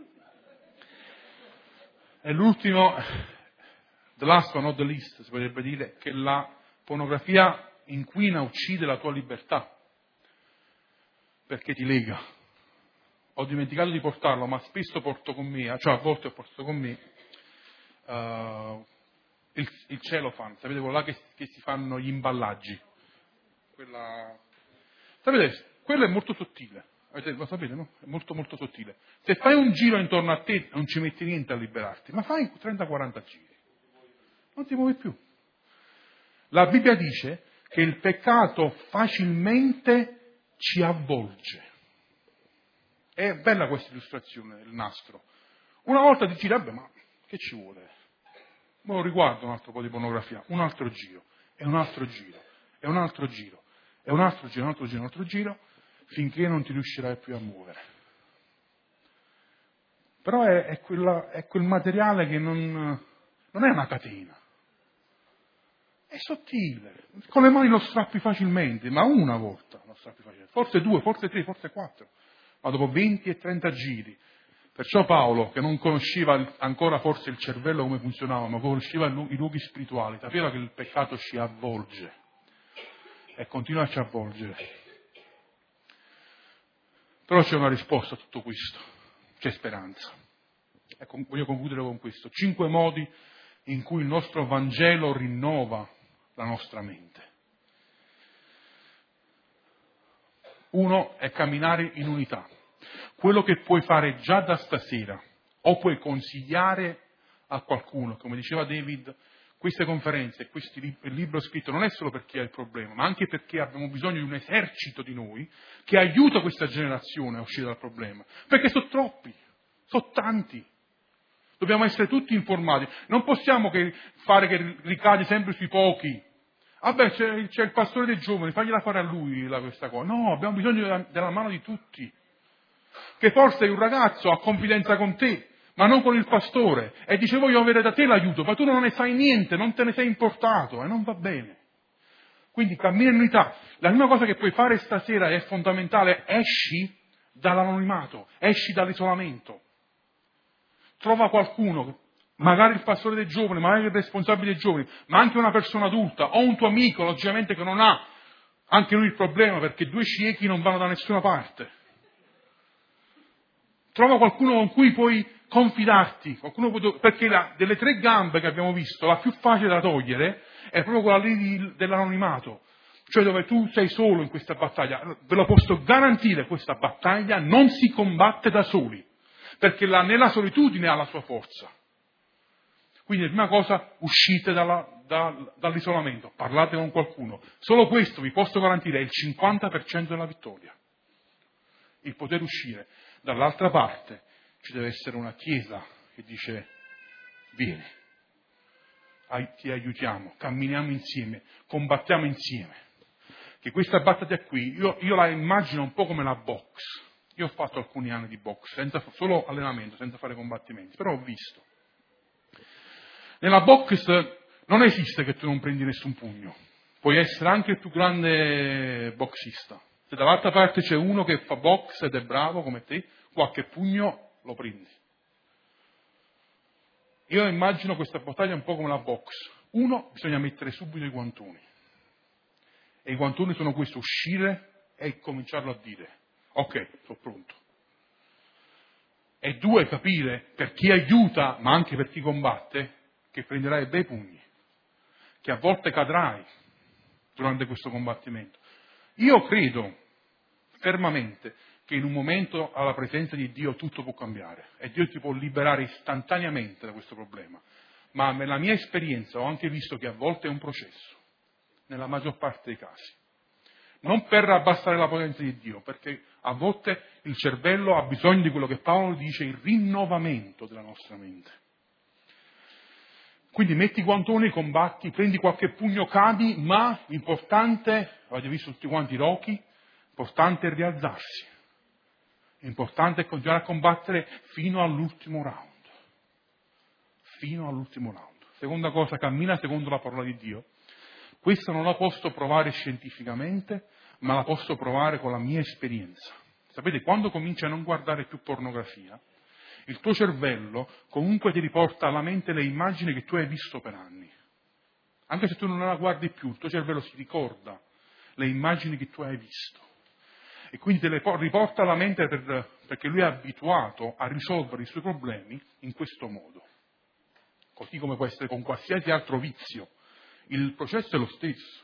S1: E l'ultimo, the last but not the least, si potrebbe dire che la pornografia inquina, uccide la tua libertà, perché ti lega. Ho dimenticato di portarlo, ma spesso porto con me, cioè a volte porto con me, uh, il, il cellophane, sapete quello là che, che si fanno gli imballaggi. Quella... Sapete, quello è molto sottile, lo sapete, no? È molto molto sottile. Se fai un giro intorno a te non ci metti niente a liberarti, ma fai trenta quaranta giri, non ti muovi più. La Bibbia dice che il peccato facilmente ci avvolge. È bella questa illustrazione del nastro. Una volta ti giri, vabbè, ma che ci vuole? Me lo riguardo un altro po' di pornografia, un altro giro, e un altro giro, e un altro giro, e un altro giro, un altro giro, un altro giro, finché non ti riuscirai più a muovere. Però è, è, quella, è quel materiale che non, non è una catena. È sottile, con le mani lo strappi facilmente, ma una volta lo strappi facilmente, forse due, forse tre, forse quattro, ma dopo venti e trenta giri. Perciò Paolo, che non conosceva ancora forse il cervello come funzionava, ma conosceva i luoghi spirituali, sapeva che il peccato ci avvolge e continua a ci avvolgere. Però c'è una risposta a tutto questo, c'è speranza. E voglio concludere con questo. Cinque modi in cui il nostro Vangelo rinnova la nostra mente. Uno è camminare in unità. Quello che puoi fare già da stasera, o puoi consigliare a qualcuno, come diceva David, queste conferenze, questo libro scritto non è solo per chi ha il problema, ma anche perché abbiamo bisogno di un esercito di noi che aiuta questa generazione a uscire dal problema. Perché sono troppi, sono tanti. Dobbiamo essere tutti informati. Non possiamo che fare che ricade sempre sui pochi. Vabbè, c'è, c'è il pastore dei giovani, fagliela fare a lui la, questa cosa. No, abbiamo bisogno della, della mano di tutti. Che forse un ragazzo ha confidenza con te, ma non con il pastore, e dice voglio avere da te l'aiuto, ma tu non ne sai niente, non te ne sei importato, e non va bene. Quindi cammina in unità. La prima cosa che puoi fare stasera è fondamentale, esci dall'anonimato, esci dall'isolamento. Trova qualcuno, magari il pastore dei giovani, magari il responsabile dei giovani, ma anche una persona adulta, o un tuo amico, logicamente, che non ha anche lui il problema, perché due ciechi non vanno da nessuna parte. Trova qualcuno con cui puoi confidarti, qualcuno puoi, perché la, delle tre gambe che abbiamo visto, la più facile da togliere è proprio quella lì di, dell'anonimato, cioè dove tu sei solo in questa battaglia. Ve lo posso garantire, questa battaglia non si combatte da soli, perché la, nella solitudine ha la sua forza. Quindi la prima cosa, uscite dalla, da, dall'isolamento, parlate con qualcuno. Solo questo vi posso garantire è il cinquanta per cento della vittoria. Il poter uscire. Dall'altra parte ci deve essere una chiesa che dice vieni, ti aiutiamo, camminiamo insieme, combattiamo insieme. Che questa battaglia qui, io, io la immagino un po' come la box. Io ho fatto alcuni anni di box, senza, solo allenamento, senza fare combattimenti, però ho visto. Nella box non esiste che tu non prendi nessun pugno, puoi essere anche il più grande boxista. Se dall'altra parte c'è uno che fa box ed è bravo come te, qualche pugno lo prendi. Io immagino questa battaglia un po' come la box. Uno, bisogna mettere subito i guantoni. E i guantoni sono questo, uscire e cominciarlo a dire. Ok, sono pronto. E due, capire per chi aiuta, ma anche per chi combatte, che prenderai bei pugni. Che a volte cadrai durante questo combattimento. Io credo fermamente che in un momento alla presenza di Dio tutto può cambiare e Dio ti può liberare istantaneamente da questo problema. Ma nella mia esperienza ho anche visto che a volte è un processo, nella maggior parte dei casi. Non per abbassare la potenza di Dio, perché a volte il cervello ha bisogno di quello che Paolo dice, il rinnovamento della nostra mente. Quindi metti i guantoni, combatti, prendi qualche pugno, cadi, ma l'importante, avete visto tutti quanti Rocky, L'importante è rialzarsi. L'importante è continuare a combattere fino all'ultimo round. Fino all'ultimo round. Seconda cosa, cammina secondo la parola di Dio. Questa non la posso provare scientificamente, ma la posso provare con la mia esperienza. Sapete, quando cominci a non guardare più pornografia, il tuo cervello comunque ti riporta alla mente le immagini che tu hai visto per anni. Anche se tu non la guardi più, il tuo cervello si ricorda le immagini che tu hai visto. E quindi te le riporta alla mente per, perché lui è abituato a risolvere i suoi problemi in questo modo. Così come può essere con qualsiasi altro vizio. Il processo è lo stesso.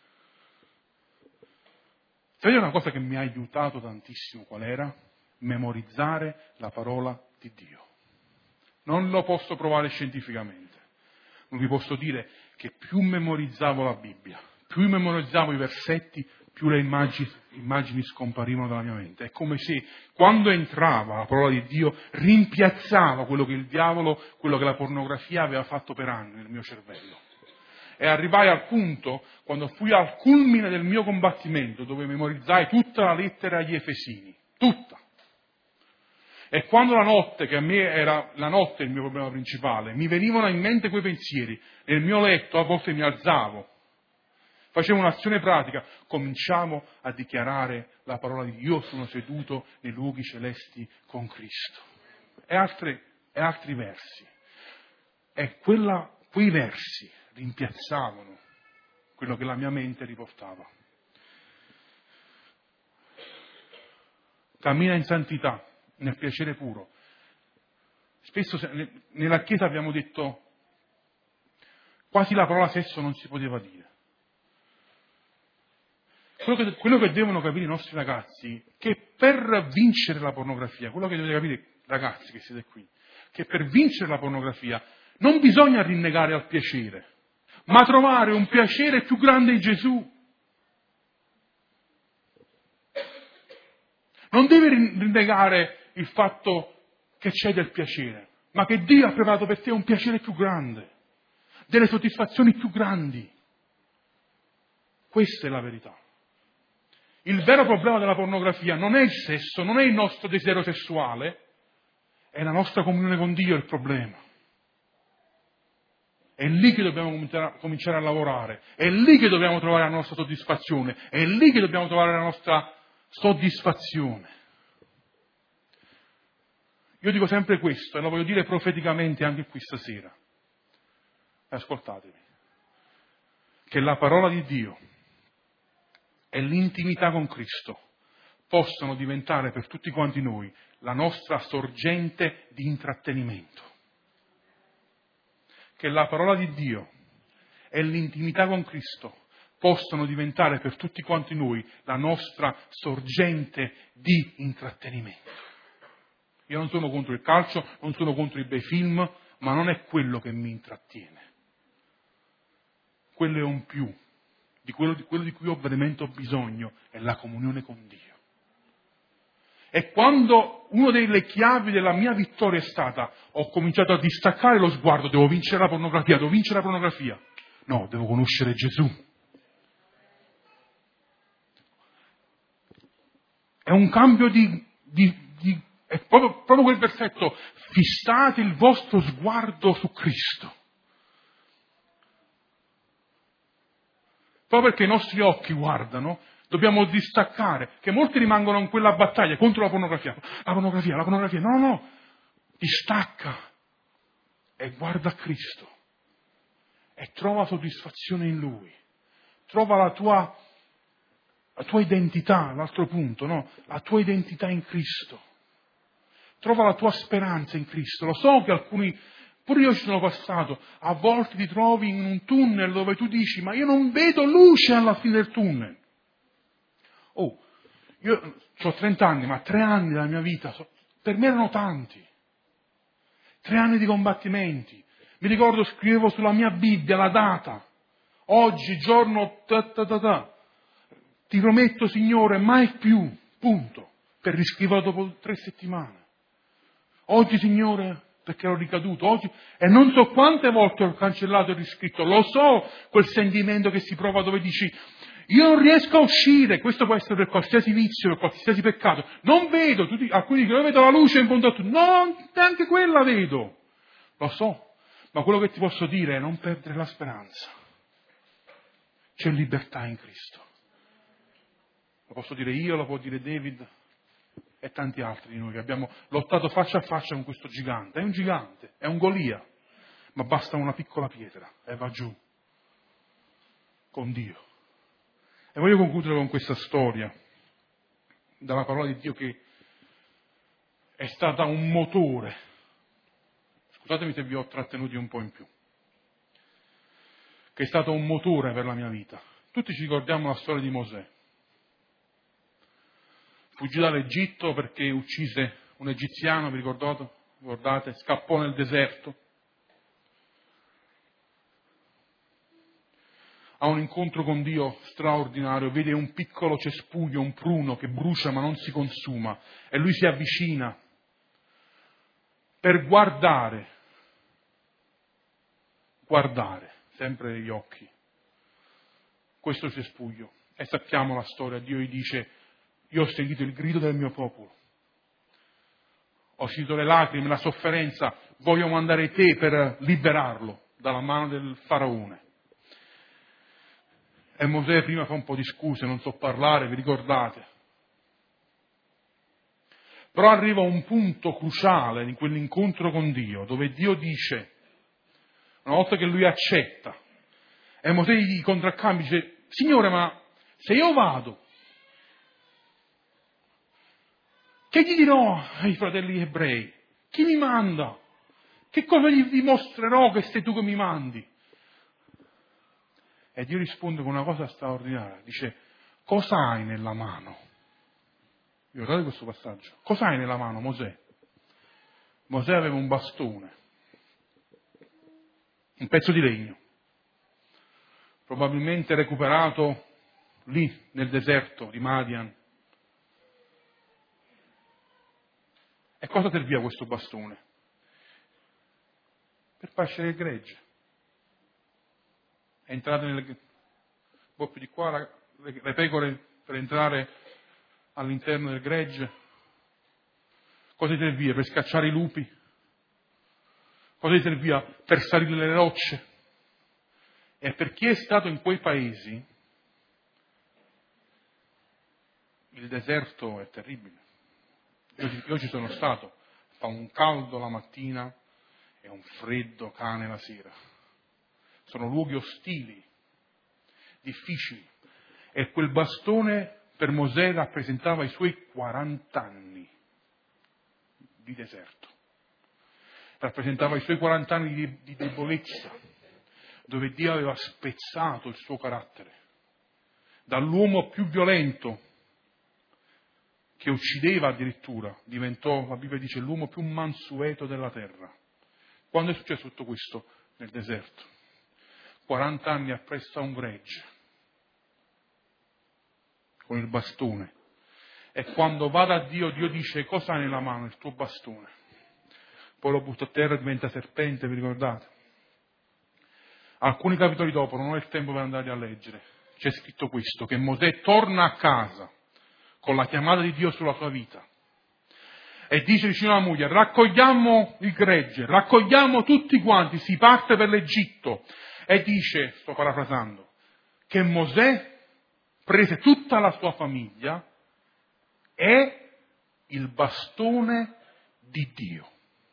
S1: Sapete una cosa che mi ha aiutato tantissimo qual era? Memorizzare la parola di Dio. Non lo posso provare scientificamente. Non vi posso dire che più memorizzavo la Bibbia, più memorizzavo i versetti, più le immagini, immagini scomparivano dalla mia mente. È come se quando entrava la parola di Dio rimpiazzava quello che il diavolo, quello che la pornografia aveva fatto per anni nel mio cervello. E arrivai al punto, quando fui al culmine del mio combattimento, dove memorizzai tutta la lettera agli Efesini, tutta. E quando la notte, che a me era la notte il mio problema principale, mi venivano in mente quei pensieri, nel mio letto a volte mi alzavo, facevo un'azione pratica, cominciamo a dichiarare la parola di Dio, sono seduto nei luoghi celesti con Cristo. E, altre, e altri versi. E quella, quei versi rimpiazzavano quello che la mia mente riportava. Cammina in santità, nel piacere puro. Spesso nella Chiesa abbiamo detto quasi la parola sesso non si poteva dire. Quello che, quello che devono capire i nostri ragazzi, che per vincere la pornografia, quello che dovete capire, ragazzi che siete qui, che per vincere la pornografia non bisogna rinnegare al piacere, ma trovare un piacere più grande in Gesù. Non devi rinnegare il fatto che c'è del piacere, ma che Dio ha preparato per te un piacere più grande, delle soddisfazioni più grandi. Questa è la verità. Il vero problema della pornografia non è il sesso, non è il nostro desiderio sessuale, è la nostra comunione con Dio il problema. È lì che dobbiamo cominciare a lavorare, è lì che dobbiamo trovare la nostra soddisfazione, è lì che dobbiamo trovare la nostra soddisfazione. Io dico sempre questo e lo voglio dire profeticamente anche qui stasera. Ascoltatemi. Che la parola di Dio e l'intimità con Cristo possono diventare per tutti quanti noi la nostra sorgente di intrattenimento. Che la parola di Dio e l'intimità con Cristo possono diventare per tutti quanti noi la nostra sorgente di intrattenimento. Io non sono contro il calcio, non sono contro i bei film, ma non è quello che mi intrattiene. Quello è un più. Di quello, di quello di cui ho veramente ho bisogno è la comunione con Dio. E quando una delle chiavi della mia vittoria è stata, ho cominciato a distaccare lo sguardo, devo vincere la pornografia, devo vincere la pornografia. No, devo conoscere Gesù. È un cambio di... di, di è proprio, proprio quel versetto, fissate il vostro sguardo su Cristo. Proprio perché i nostri occhi guardano, dobbiamo distaccare, che molti rimangono in quella battaglia contro la pornografia. La pornografia, la pornografia, no, no, no, distacca e guarda a Cristo e trova soddisfazione in Lui. Trova la tua, la tua identità, l'altro punto, no? La tua identità in Cristo. Trova la tua speranza in Cristo. Lo so che alcuni, pure io ci sono passato, a volte ti trovi in un tunnel dove tu dici, ma io non vedo luce alla fine del tunnel. Oh, io ho trenta anni, ma tre anni della mia vita, per me erano tanti. Tre anni di combattimenti. Mi ricordo, scrivevo sulla mia Bibbia la data. Oggi, giorno, ta ta ta ta. Ti prometto, Signore, mai più, punto. Per riscriverlo dopo tre settimane. Oggi, Signore, perché ero ricaduto, oggi, e non so quante volte ho cancellato e riscritto. Lo so, quel sentimento che si prova dove dici, Io non riesco a uscire, questo può essere per qualsiasi vizio, per qualsiasi peccato. Non vedo, tutti, alcuni dicono, io vedo la luce in fondo a tutto. No, neanche quella vedo. Lo so, ma quello che ti posso dire è non perdere la speranza. C'è libertà in Cristo. Lo posso dire io, lo può dire David e tanti altri di noi che abbiamo lottato faccia a faccia con questo gigante. È un gigante, è un Golia, ma basta una piccola pietra e va giù con Dio. E voglio concludere con questa storia dalla parola di Dio che è stata un motore. Scusatemi se vi ho trattenuti un po' in più. Che è stato un motore per la mia vita. Tutti ci ricordiamo la storia di Mosè. Fuggì dall'Egitto perché uccise un egiziano, vi ricordate? Ricordate? Scappò nel deserto. Ha un incontro con Dio straordinario, vede un piccolo cespuglio, un pruno che brucia ma non si consuma e lui si avvicina per guardare, guardare, sempre gli occhi, questo cespuglio. E sappiamo la storia, Dio gli dice, io ho sentito il grido del mio popolo, ho sentito le lacrime, la sofferenza, voglio mandare te per liberarlo dalla mano del faraone. E Mosè prima fa un po' di scuse, non so parlare, vi ricordate? Però arriva un punto cruciale in quell'incontro con Dio, dove Dio dice, una volta che lui accetta, e Mosè gli contraccambia, dice, Signore, ma se io vado, che gli dirò ai fratelli ebrei? Chi mi manda? Che cosa gli dimostrerò che sei tu che mi mandi? E Dio risponde con una cosa straordinaria, dice, cosa hai nella mano? Vi ricordate questo passaggio? Cosa hai nella mano, Mosè? Mosè aveva un bastone, un pezzo di legno, probabilmente recuperato lì nel deserto di Madian. E cosa serviva questo bastone? Per pascere il gregge. Entrate nel, un po' più di qua, le, le pecore per entrare all'interno del gregge. Cosa gli serviva? Per scacciare i lupi? Cosa gli serviva? Per salire le rocce? E per chi è stato in quei paesi, il deserto è terribile. Io, io ci sono stato, fa un caldo la mattina e un freddo cane la sera. Sono luoghi ostili, difficili. E quel bastone per Mosè rappresentava i suoi quaranta anni di deserto. Rappresentava i suoi quaranta anni di, di debolezza, dove Dio aveva spezzato il suo carattere. Dall'uomo più violento, che uccideva addirittura, diventò, la Bibbia dice, l'uomo più mansueto della terra. Quando è successo tutto questo? Nel deserto. quaranta anni appresso a un gregge, con il bastone. E quando va da Dio, Dio dice, cosa hai nella mano? Il tuo bastone. Poi lo butta a terra e diventa serpente, vi ricordate? Alcuni capitoli dopo, non ho il tempo per andare a leggere, c'è scritto questo, che Mosè torna a casa con la chiamata di Dio sulla sua vita e dice vicino alla moglie, raccogliamo il gregge, raccogliamo tutti quanti, si parte per l'Egitto. E dice, sto parafrasando, che Mosè prese tutta la sua famiglia e il bastone di Dio.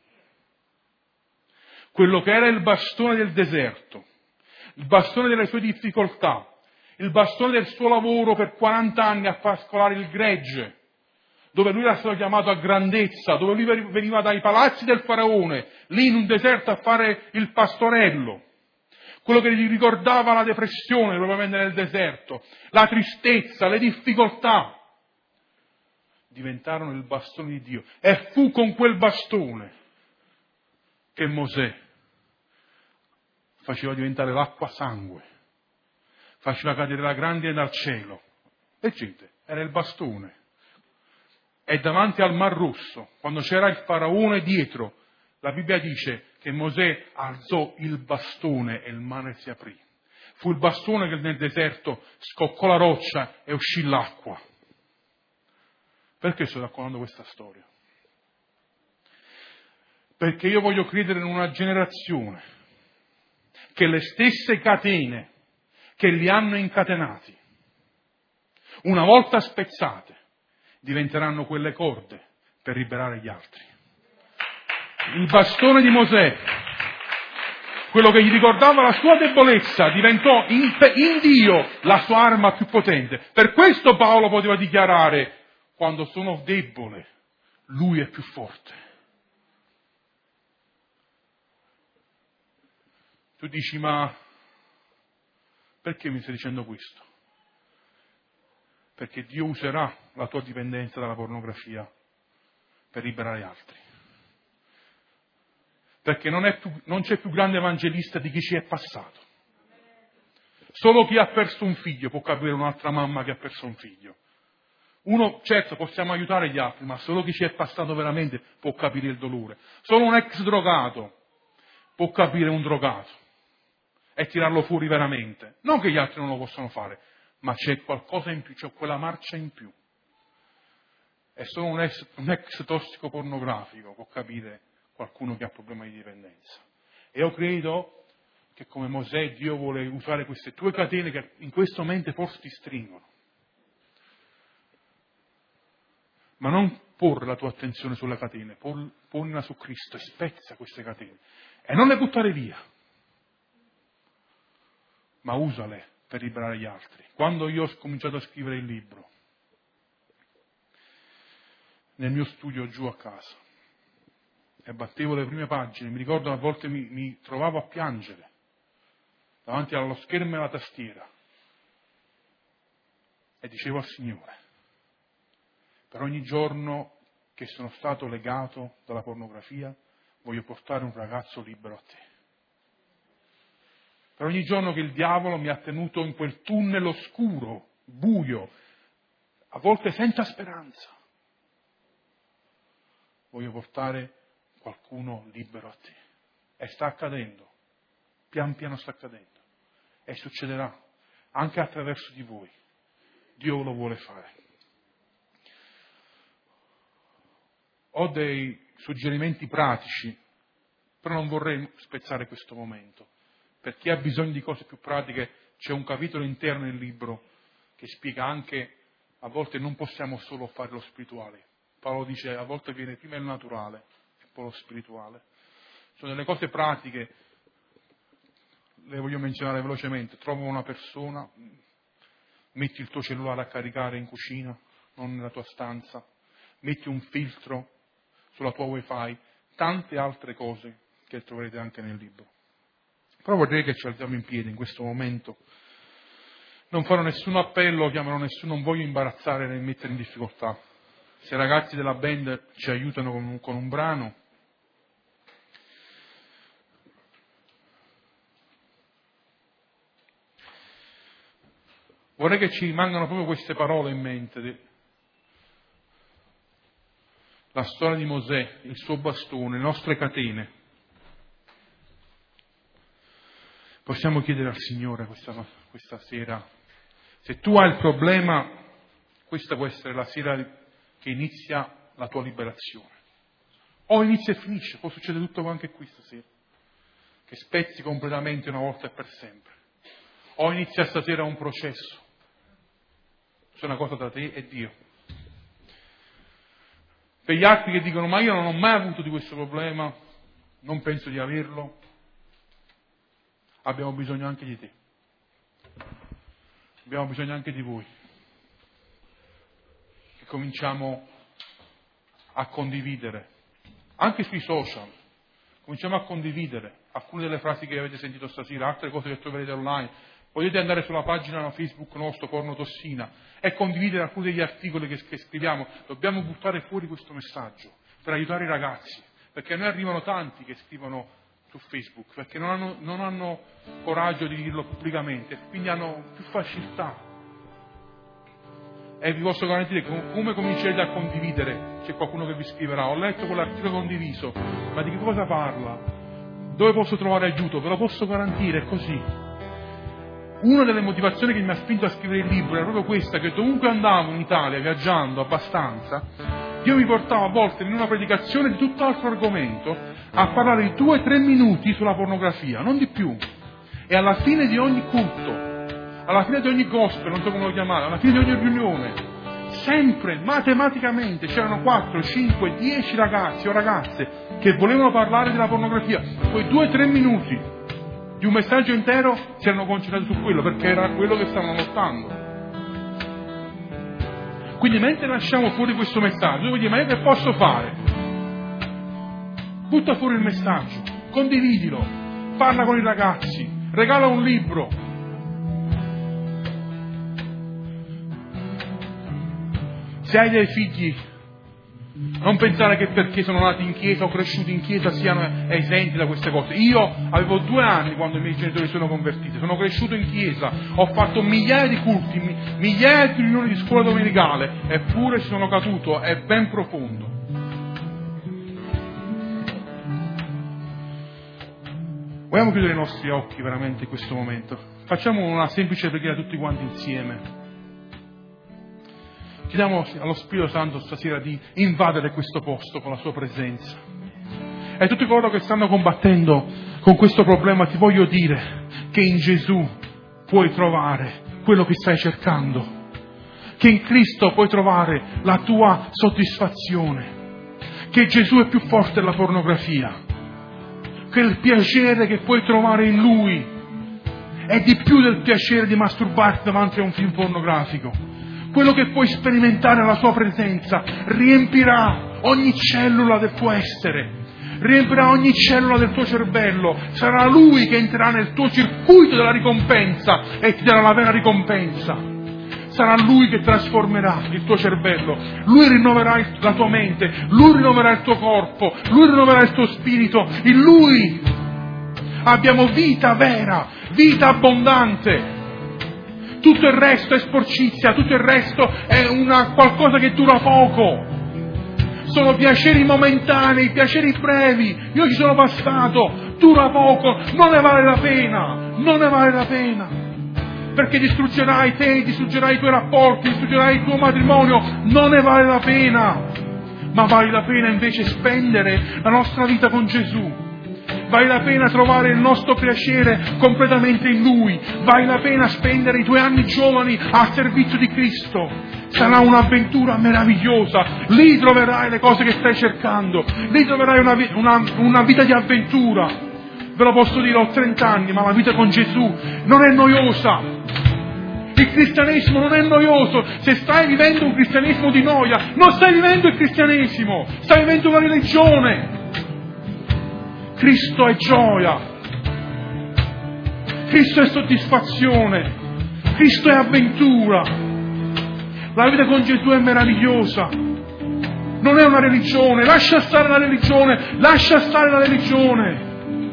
S1: Quello che era il bastone del deserto, il bastone delle sue difficoltà, il bastone del suo lavoro per quaranta anni a pascolare il gregge, dove lui era stato chiamato a grandezza, dove lui veniva dai palazzi del faraone, lì in un deserto a fare il pastorello. Quello che gli ricordava la depressione probabilmente nel deserto, la tristezza, le difficoltà, diventarono il bastone di Dio. E fu con quel bastone che Mosè faceva diventare l'acqua sangue, faceva cadere la grandine dal cielo. Leggete, era il bastone. E davanti al Mar Rosso, quando c'era il faraone dietro, la Bibbia dice che Mosè alzò il bastone e il mare si aprì. fu il bastone che nel deserto scoccò la roccia e uscì l'acqua. Perché sto raccontando questa storia? Perché io voglio credere in una generazione che le stesse catene che li hanno incatenati, una volta spezzate, diventeranno quelle corde per liberare gli altri. Il bastone di Mosè, quello che gli ricordava la sua debolezza, diventò in, in Dio la sua arma più potente. Per questo Paolo poteva dichiarare: quando sono debole, lui è più forte. Tu dici: ma perché mi stai dicendo questo? Perché Dio userà la tua dipendenza dalla pornografia per liberare altri. Perché non, è più, non c'è più grande evangelista di chi ci è passato. Solo chi ha perso un figlio può capire un'altra mamma che ha perso un figlio. Uno, certo, possiamo aiutare gli altri, ma solo chi ci è passato veramente può capire il dolore. Solo un ex drogato può capire un drogato e tirarlo fuori veramente. Non che gli altri non lo possano fare, ma c'è qualcosa in più, c'è quella marcia in più. E solo un ex, un ex tossico pornografico può capire qualcuno che ha problemi di dipendenza. E io credo che come Mosè Dio vuole usare queste tue catene che in questo momento forse ti stringono. Ma non porre la tua attenzione sulle catene, ponila su Cristo e spezza queste catene. E non le buttare via, ma usale per liberare gli altri. Quando io ho cominciato a scrivere il libro, nel mio studio giù a casa, e battevo le prime pagine, mi ricordo a volte mi, mi trovavo a piangere davanti allo schermo e alla tastiera e dicevo al Signore: per ogni giorno che sono stato legato dalla pornografia voglio portare un ragazzo libero a te. Per ogni giorno che il diavolo mi ha tenuto in quel tunnel oscuro, buio, a volte senza speranza, voglio portare qualcuno libero a te. E sta accadendo, pian piano sta accadendo, e succederà anche attraverso di voi. Dio lo vuole fare. Ho dei suggerimenti pratici, però non vorrei spezzare questo momento. Per chi ha bisogno di cose più pratiche, c'è un capitolo interno nel libro che spiega anche, a volte non possiamo solo fare lo spirituale. Paolo dice, a volte viene prima il naturale e poi lo spirituale. Sono delle cose pratiche, le voglio menzionare velocemente. Trova una persona, metti il tuo cellulare a caricare in cucina, non nella tua stanza, metti un filtro sulla tua wifi, tante altre cose che troverete anche nel libro. Però vorrei che ci alziamo in piedi in questo momento. Non farò nessun appello, chiamerò nessuno, non voglio imbarazzare né mettere in difficoltà. Se i ragazzi della band ci aiutano con un, con un brano, vorrei che ci rimangano proprio queste parole in mente. La storia di Mosè, il suo bastone, le nostre catene. Possiamo chiedere al Signore questa, questa sera, se tu hai il problema, questa può essere la sera che inizia la tua liberazione. O inizia e finisce, può succedere tutto anche qui stasera, che spezzi completamente una volta e per sempre. O inizia stasera un processo, c'è una cosa tra te e Dio. Per gli altri che dicono, ma io non ho mai avuto di questo problema, non penso di averlo, abbiamo bisogno anche di te. Abbiamo bisogno anche di voi. Che cominciamo a condividere, anche sui social, cominciamo a condividere alcune delle frasi che avete sentito stasera, altre cose che troverete online. Potete andare sulla pagina Facebook nostro, Porno Tossina, e condividere alcuni degli articoli che, che scriviamo. Dobbiamo buttare fuori questo messaggio per aiutare i ragazzi, perché a noi arrivano tanti che scrivono su Facebook, perché non hanno, non hanno coraggio di dirlo pubblicamente, quindi hanno più facilità. E vi posso garantire che come comincerete a condividere, c'è qualcuno che vi scriverà, ho letto quell'articolo condiviso, ma di che cosa parla? Dove posso trovare aiuto? Ve lo posso garantire, è così. una delle motivazioni che mi ha spinto a scrivere il libro era proprio questa, che dovunque andavo in Italia, viaggiando abbastanza, Dio mi portava a volte in una predicazione di tutt'altro argomento a parlare di due o tre minuti sulla pornografia, non di più. E alla fine di ogni culto, alla fine di ogni gospel, non so come lo chiamare, alla fine di ogni riunione, sempre, matematicamente, c'erano quattro, cinque, dieci ragazzi o ragazze che volevano parlare della pornografia. Quei due o tre minuti di un messaggio intero si erano concentrati su quello, perché era quello che stavano lottando. Quindi mentre lasciamo fuori questo messaggio, tu vuoi dire, ma io che posso fare? Butta fuori il messaggio, condividilo, parla con i ragazzi, regala un libro. Se hai dei figli, non pensare che perché sono nati in chiesa o cresciuti in chiesa siano esenti da queste cose. Io avevo due anni quando i miei genitori sono convertiti, sono cresciuto in chiesa, ho fatto migliaia di culti, migliaia di riunioni di scuola domenicale, eppure ci sono caduto, è ben profondo. Vogliamo chiudere i nostri occhi veramente in questo momento? Facciamo una semplice preghiera tutti quanti insieme. Chiediamo allo Spirito Santo stasera di invadere questo posto con la sua presenza. E tutti coloro che stanno combattendo con questo problema, ti voglio dire che in Gesù puoi trovare quello che stai cercando, che in Cristo puoi trovare la tua soddisfazione, che Gesù è più forte della pornografia, che il piacere che puoi trovare in Lui è di più del piacere di masturbarti davanti a un film pornografico. Quello che puoi sperimentare alla sua presenza riempirà ogni cellula del tuo essere, riempirà ogni cellula del tuo cervello. Sarà Lui che entrerà nel tuo circuito della ricompensa e ti darà la vera ricompensa. Sarà Lui che trasformerà il tuo cervello, Lui rinnoverà la tua mente, Lui rinnoverà il tuo corpo, Lui rinnoverà il tuo spirito. In Lui abbiamo vita vera, vita abbondante. Tutto il resto è sporcizia, tutto il resto è una qualcosa che dura poco. Sono piaceri momentanei, piaceri brevi. Io ci sono passato, dura poco, non ne vale la pena, non ne vale la pena. Perché distruggerai te, distruggerai i tuoi rapporti, distruggerai il tuo matrimonio, non ne vale la pena. Ma vale la pena invece spendere la nostra vita con Gesù. Vale la pena trovare il nostro piacere completamente in Lui. Vale la pena spendere i tuoi anni giovani al servizio di Cristo. Sarà un'avventura meravigliosa. Lì troverai le cose che stai cercando. Lì troverai una, una, una vita di avventura. Ve lo posso dire, ho trenta anni, ma la vita con Gesù non è noiosa. Il cristianesimo non è noioso. Se stai vivendo un cristianesimo di noia, non stai vivendo il cristianesimo, stai vivendo una religione. Cristo è gioia, Cristo è soddisfazione, Cristo è avventura. La vita con Gesù è meravigliosa, non è una religione. Lascia stare la religione, lascia stare la religione.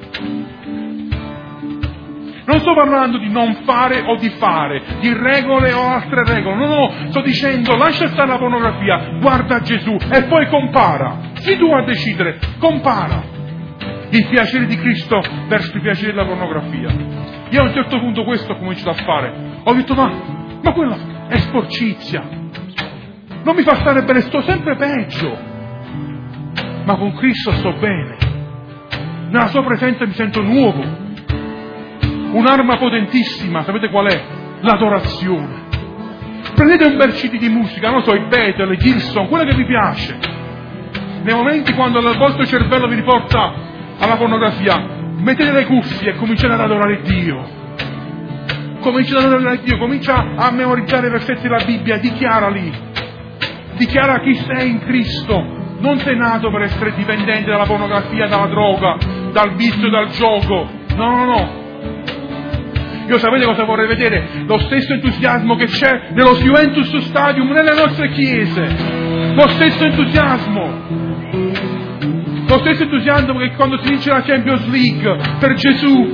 S1: Non sto parlando di non fare o di fare, di regole o altre regole, no, no, sto dicendo lascia stare la pornografia, guarda Gesù e poi compara, sii tu a decidere, compara il piacere di Cristo verso il piacere della pornografia. Io a un certo punto questo ho cominciato a fare. Ho detto, ma, ma quella è sporcizia. Non mi fa stare bene, sto sempre peggio. Ma con Cristo sto bene. Nella sua presenza mi sento nuovo. Un'arma potentissima, sapete qual è? L'adorazione. Prendete un bel C D di musica, non so, i Beatles, i Gilson, quello che vi piace. Nei momenti quando il vostro cervello vi riporta alla pornografia, mettete le cuffie e cominciate ad adorare Dio. Cominciate ad adorare Dio, comincia a memorizzare i versetti della Bibbia, dichiarali. Dichiara chi sei in Cristo. Non sei nato per essere dipendente dalla pornografia, dalla droga, dal vizio, dal gioco. No, no, no. Io sapete cosa vorrei vedere? Lo stesso entusiasmo che c'è nello Juventus Stadium, nelle nostre chiese. Lo stesso entusiasmo. Lo stesso entusiasmo che quando si vince la Champions League per Gesù.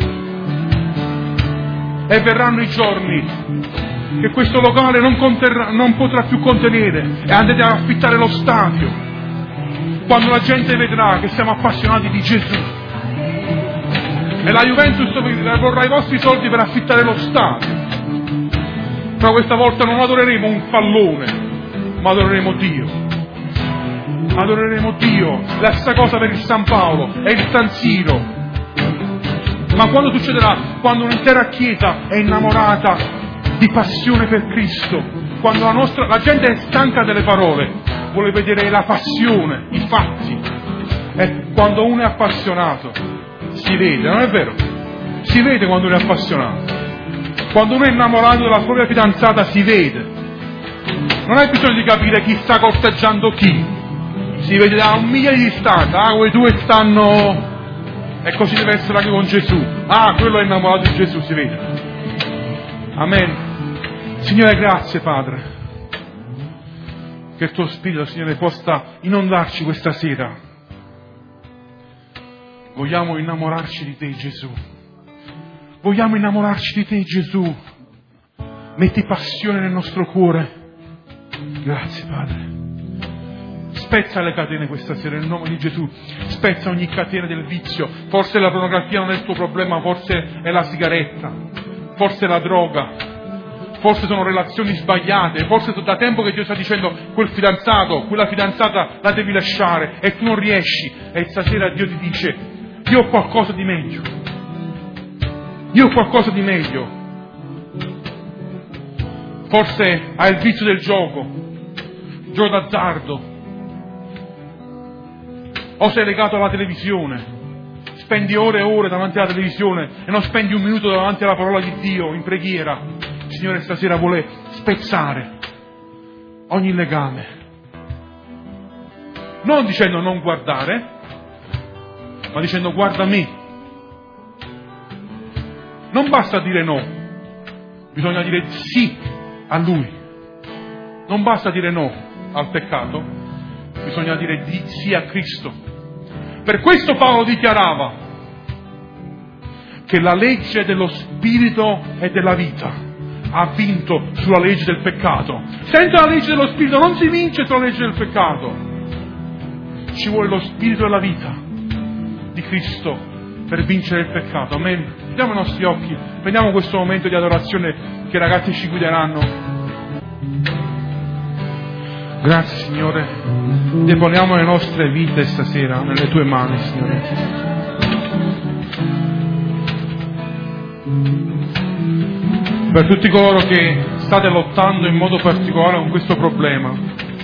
S1: E verranno i giorni che questo locale non, conterrà, non potrà più contenere e andrete ad affittare lo stadio. Quando la gente vedrà che siamo appassionati di Gesù. E la Juventus vorrà i vostri soldi per affittare lo stadio. Ma questa volta non adoreremo un pallone, ma adoreremo Dio. Adoreremo Dio. La stessa cosa per il San Paolo e il San Siro. Ma quando succederà? Quando un'intera chiesa è innamorata di passione per Cristo, quando la nostra, la gente è stanca delle parole, vuole vedere la passione, i fatti. E quando uno è appassionato si vede, non è vero? Si vede quando uno è appassionato. Quando uno è innamorato della propria fidanzata si vede. Non hai bisogno di capire chi sta corteggiando chi. Si vede da un miglio di distanza. Ah, quei due stanno... E così deve essere anche con Gesù. Ah, quello è innamorato di Gesù, si vede. Amen. Signore, grazie Padre. Che il tuo Spirito, Signore, possa inondarci questa sera. Vogliamo innamorarci di te, Gesù. Vogliamo innamorarci di te, Gesù. Metti passione nel nostro cuore. Grazie, Padre. Spezza le catene questa sera nel nome di Gesù. Spezza ogni catena del vizio. Forse la pornografia non è il tuo problema, forse è la sigaretta, forse è la droga, forse sono relazioni sbagliate, forse da tempo che Dio sta dicendo quel fidanzato, quella fidanzata la devi lasciare e tu non riesci. E stasera Dio ti dice: io ho qualcosa di meglio. Io ho qualcosa di meglio. Forse hai il vizio del gioco, gioco d'azzardo, o sei legato alla televisione, spendi ore e ore davanti alla televisione e non spendi un minuto davanti alla parola di Dio in preghiera. Il Signore stasera vuole spezzare ogni legame, non dicendo non guardare, ma dicendo guarda me. Non basta dire no, bisogna dire sì a Lui. Non basta dire no al peccato, bisogna dire di sì a Cristo. Per questo Paolo dichiarava che la legge dello Spirito e della vita ha vinto sulla legge del peccato. Senza la legge dello Spirito non si vince sulla legge del peccato. Ci vuole lo Spirito e la vita di Cristo per vincere il peccato. Amen. Chiudiamo i nostri occhi, prendiamo questo momento di adorazione che i ragazzi ci guideranno. Grazie Signore, deponiamo le nostre vite stasera nelle tue mani, Signore. Per tutti coloro che state lottando in modo particolare con questo problema,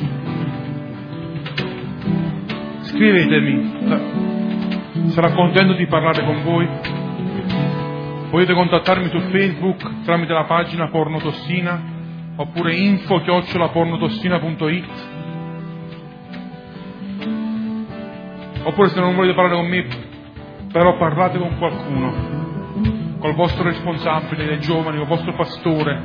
S1: scrivetemi, sarò contento di parlare con voi. Potete contattarmi su Facebook tramite la pagina Porno Tossina, oppure info chiocciola pornotossina punto it, oppure se non volete parlare con me, però parlate con qualcuno, col vostro responsabile dei giovani, col vostro pastore.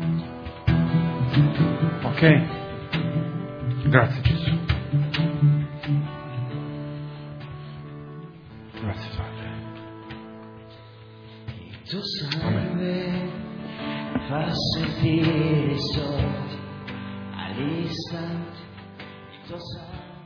S1: Ok? Grazie Gesù. Grazie Padre.
S2: Il tuo sangue fa sentire i soldi all'istante, il tuo sangue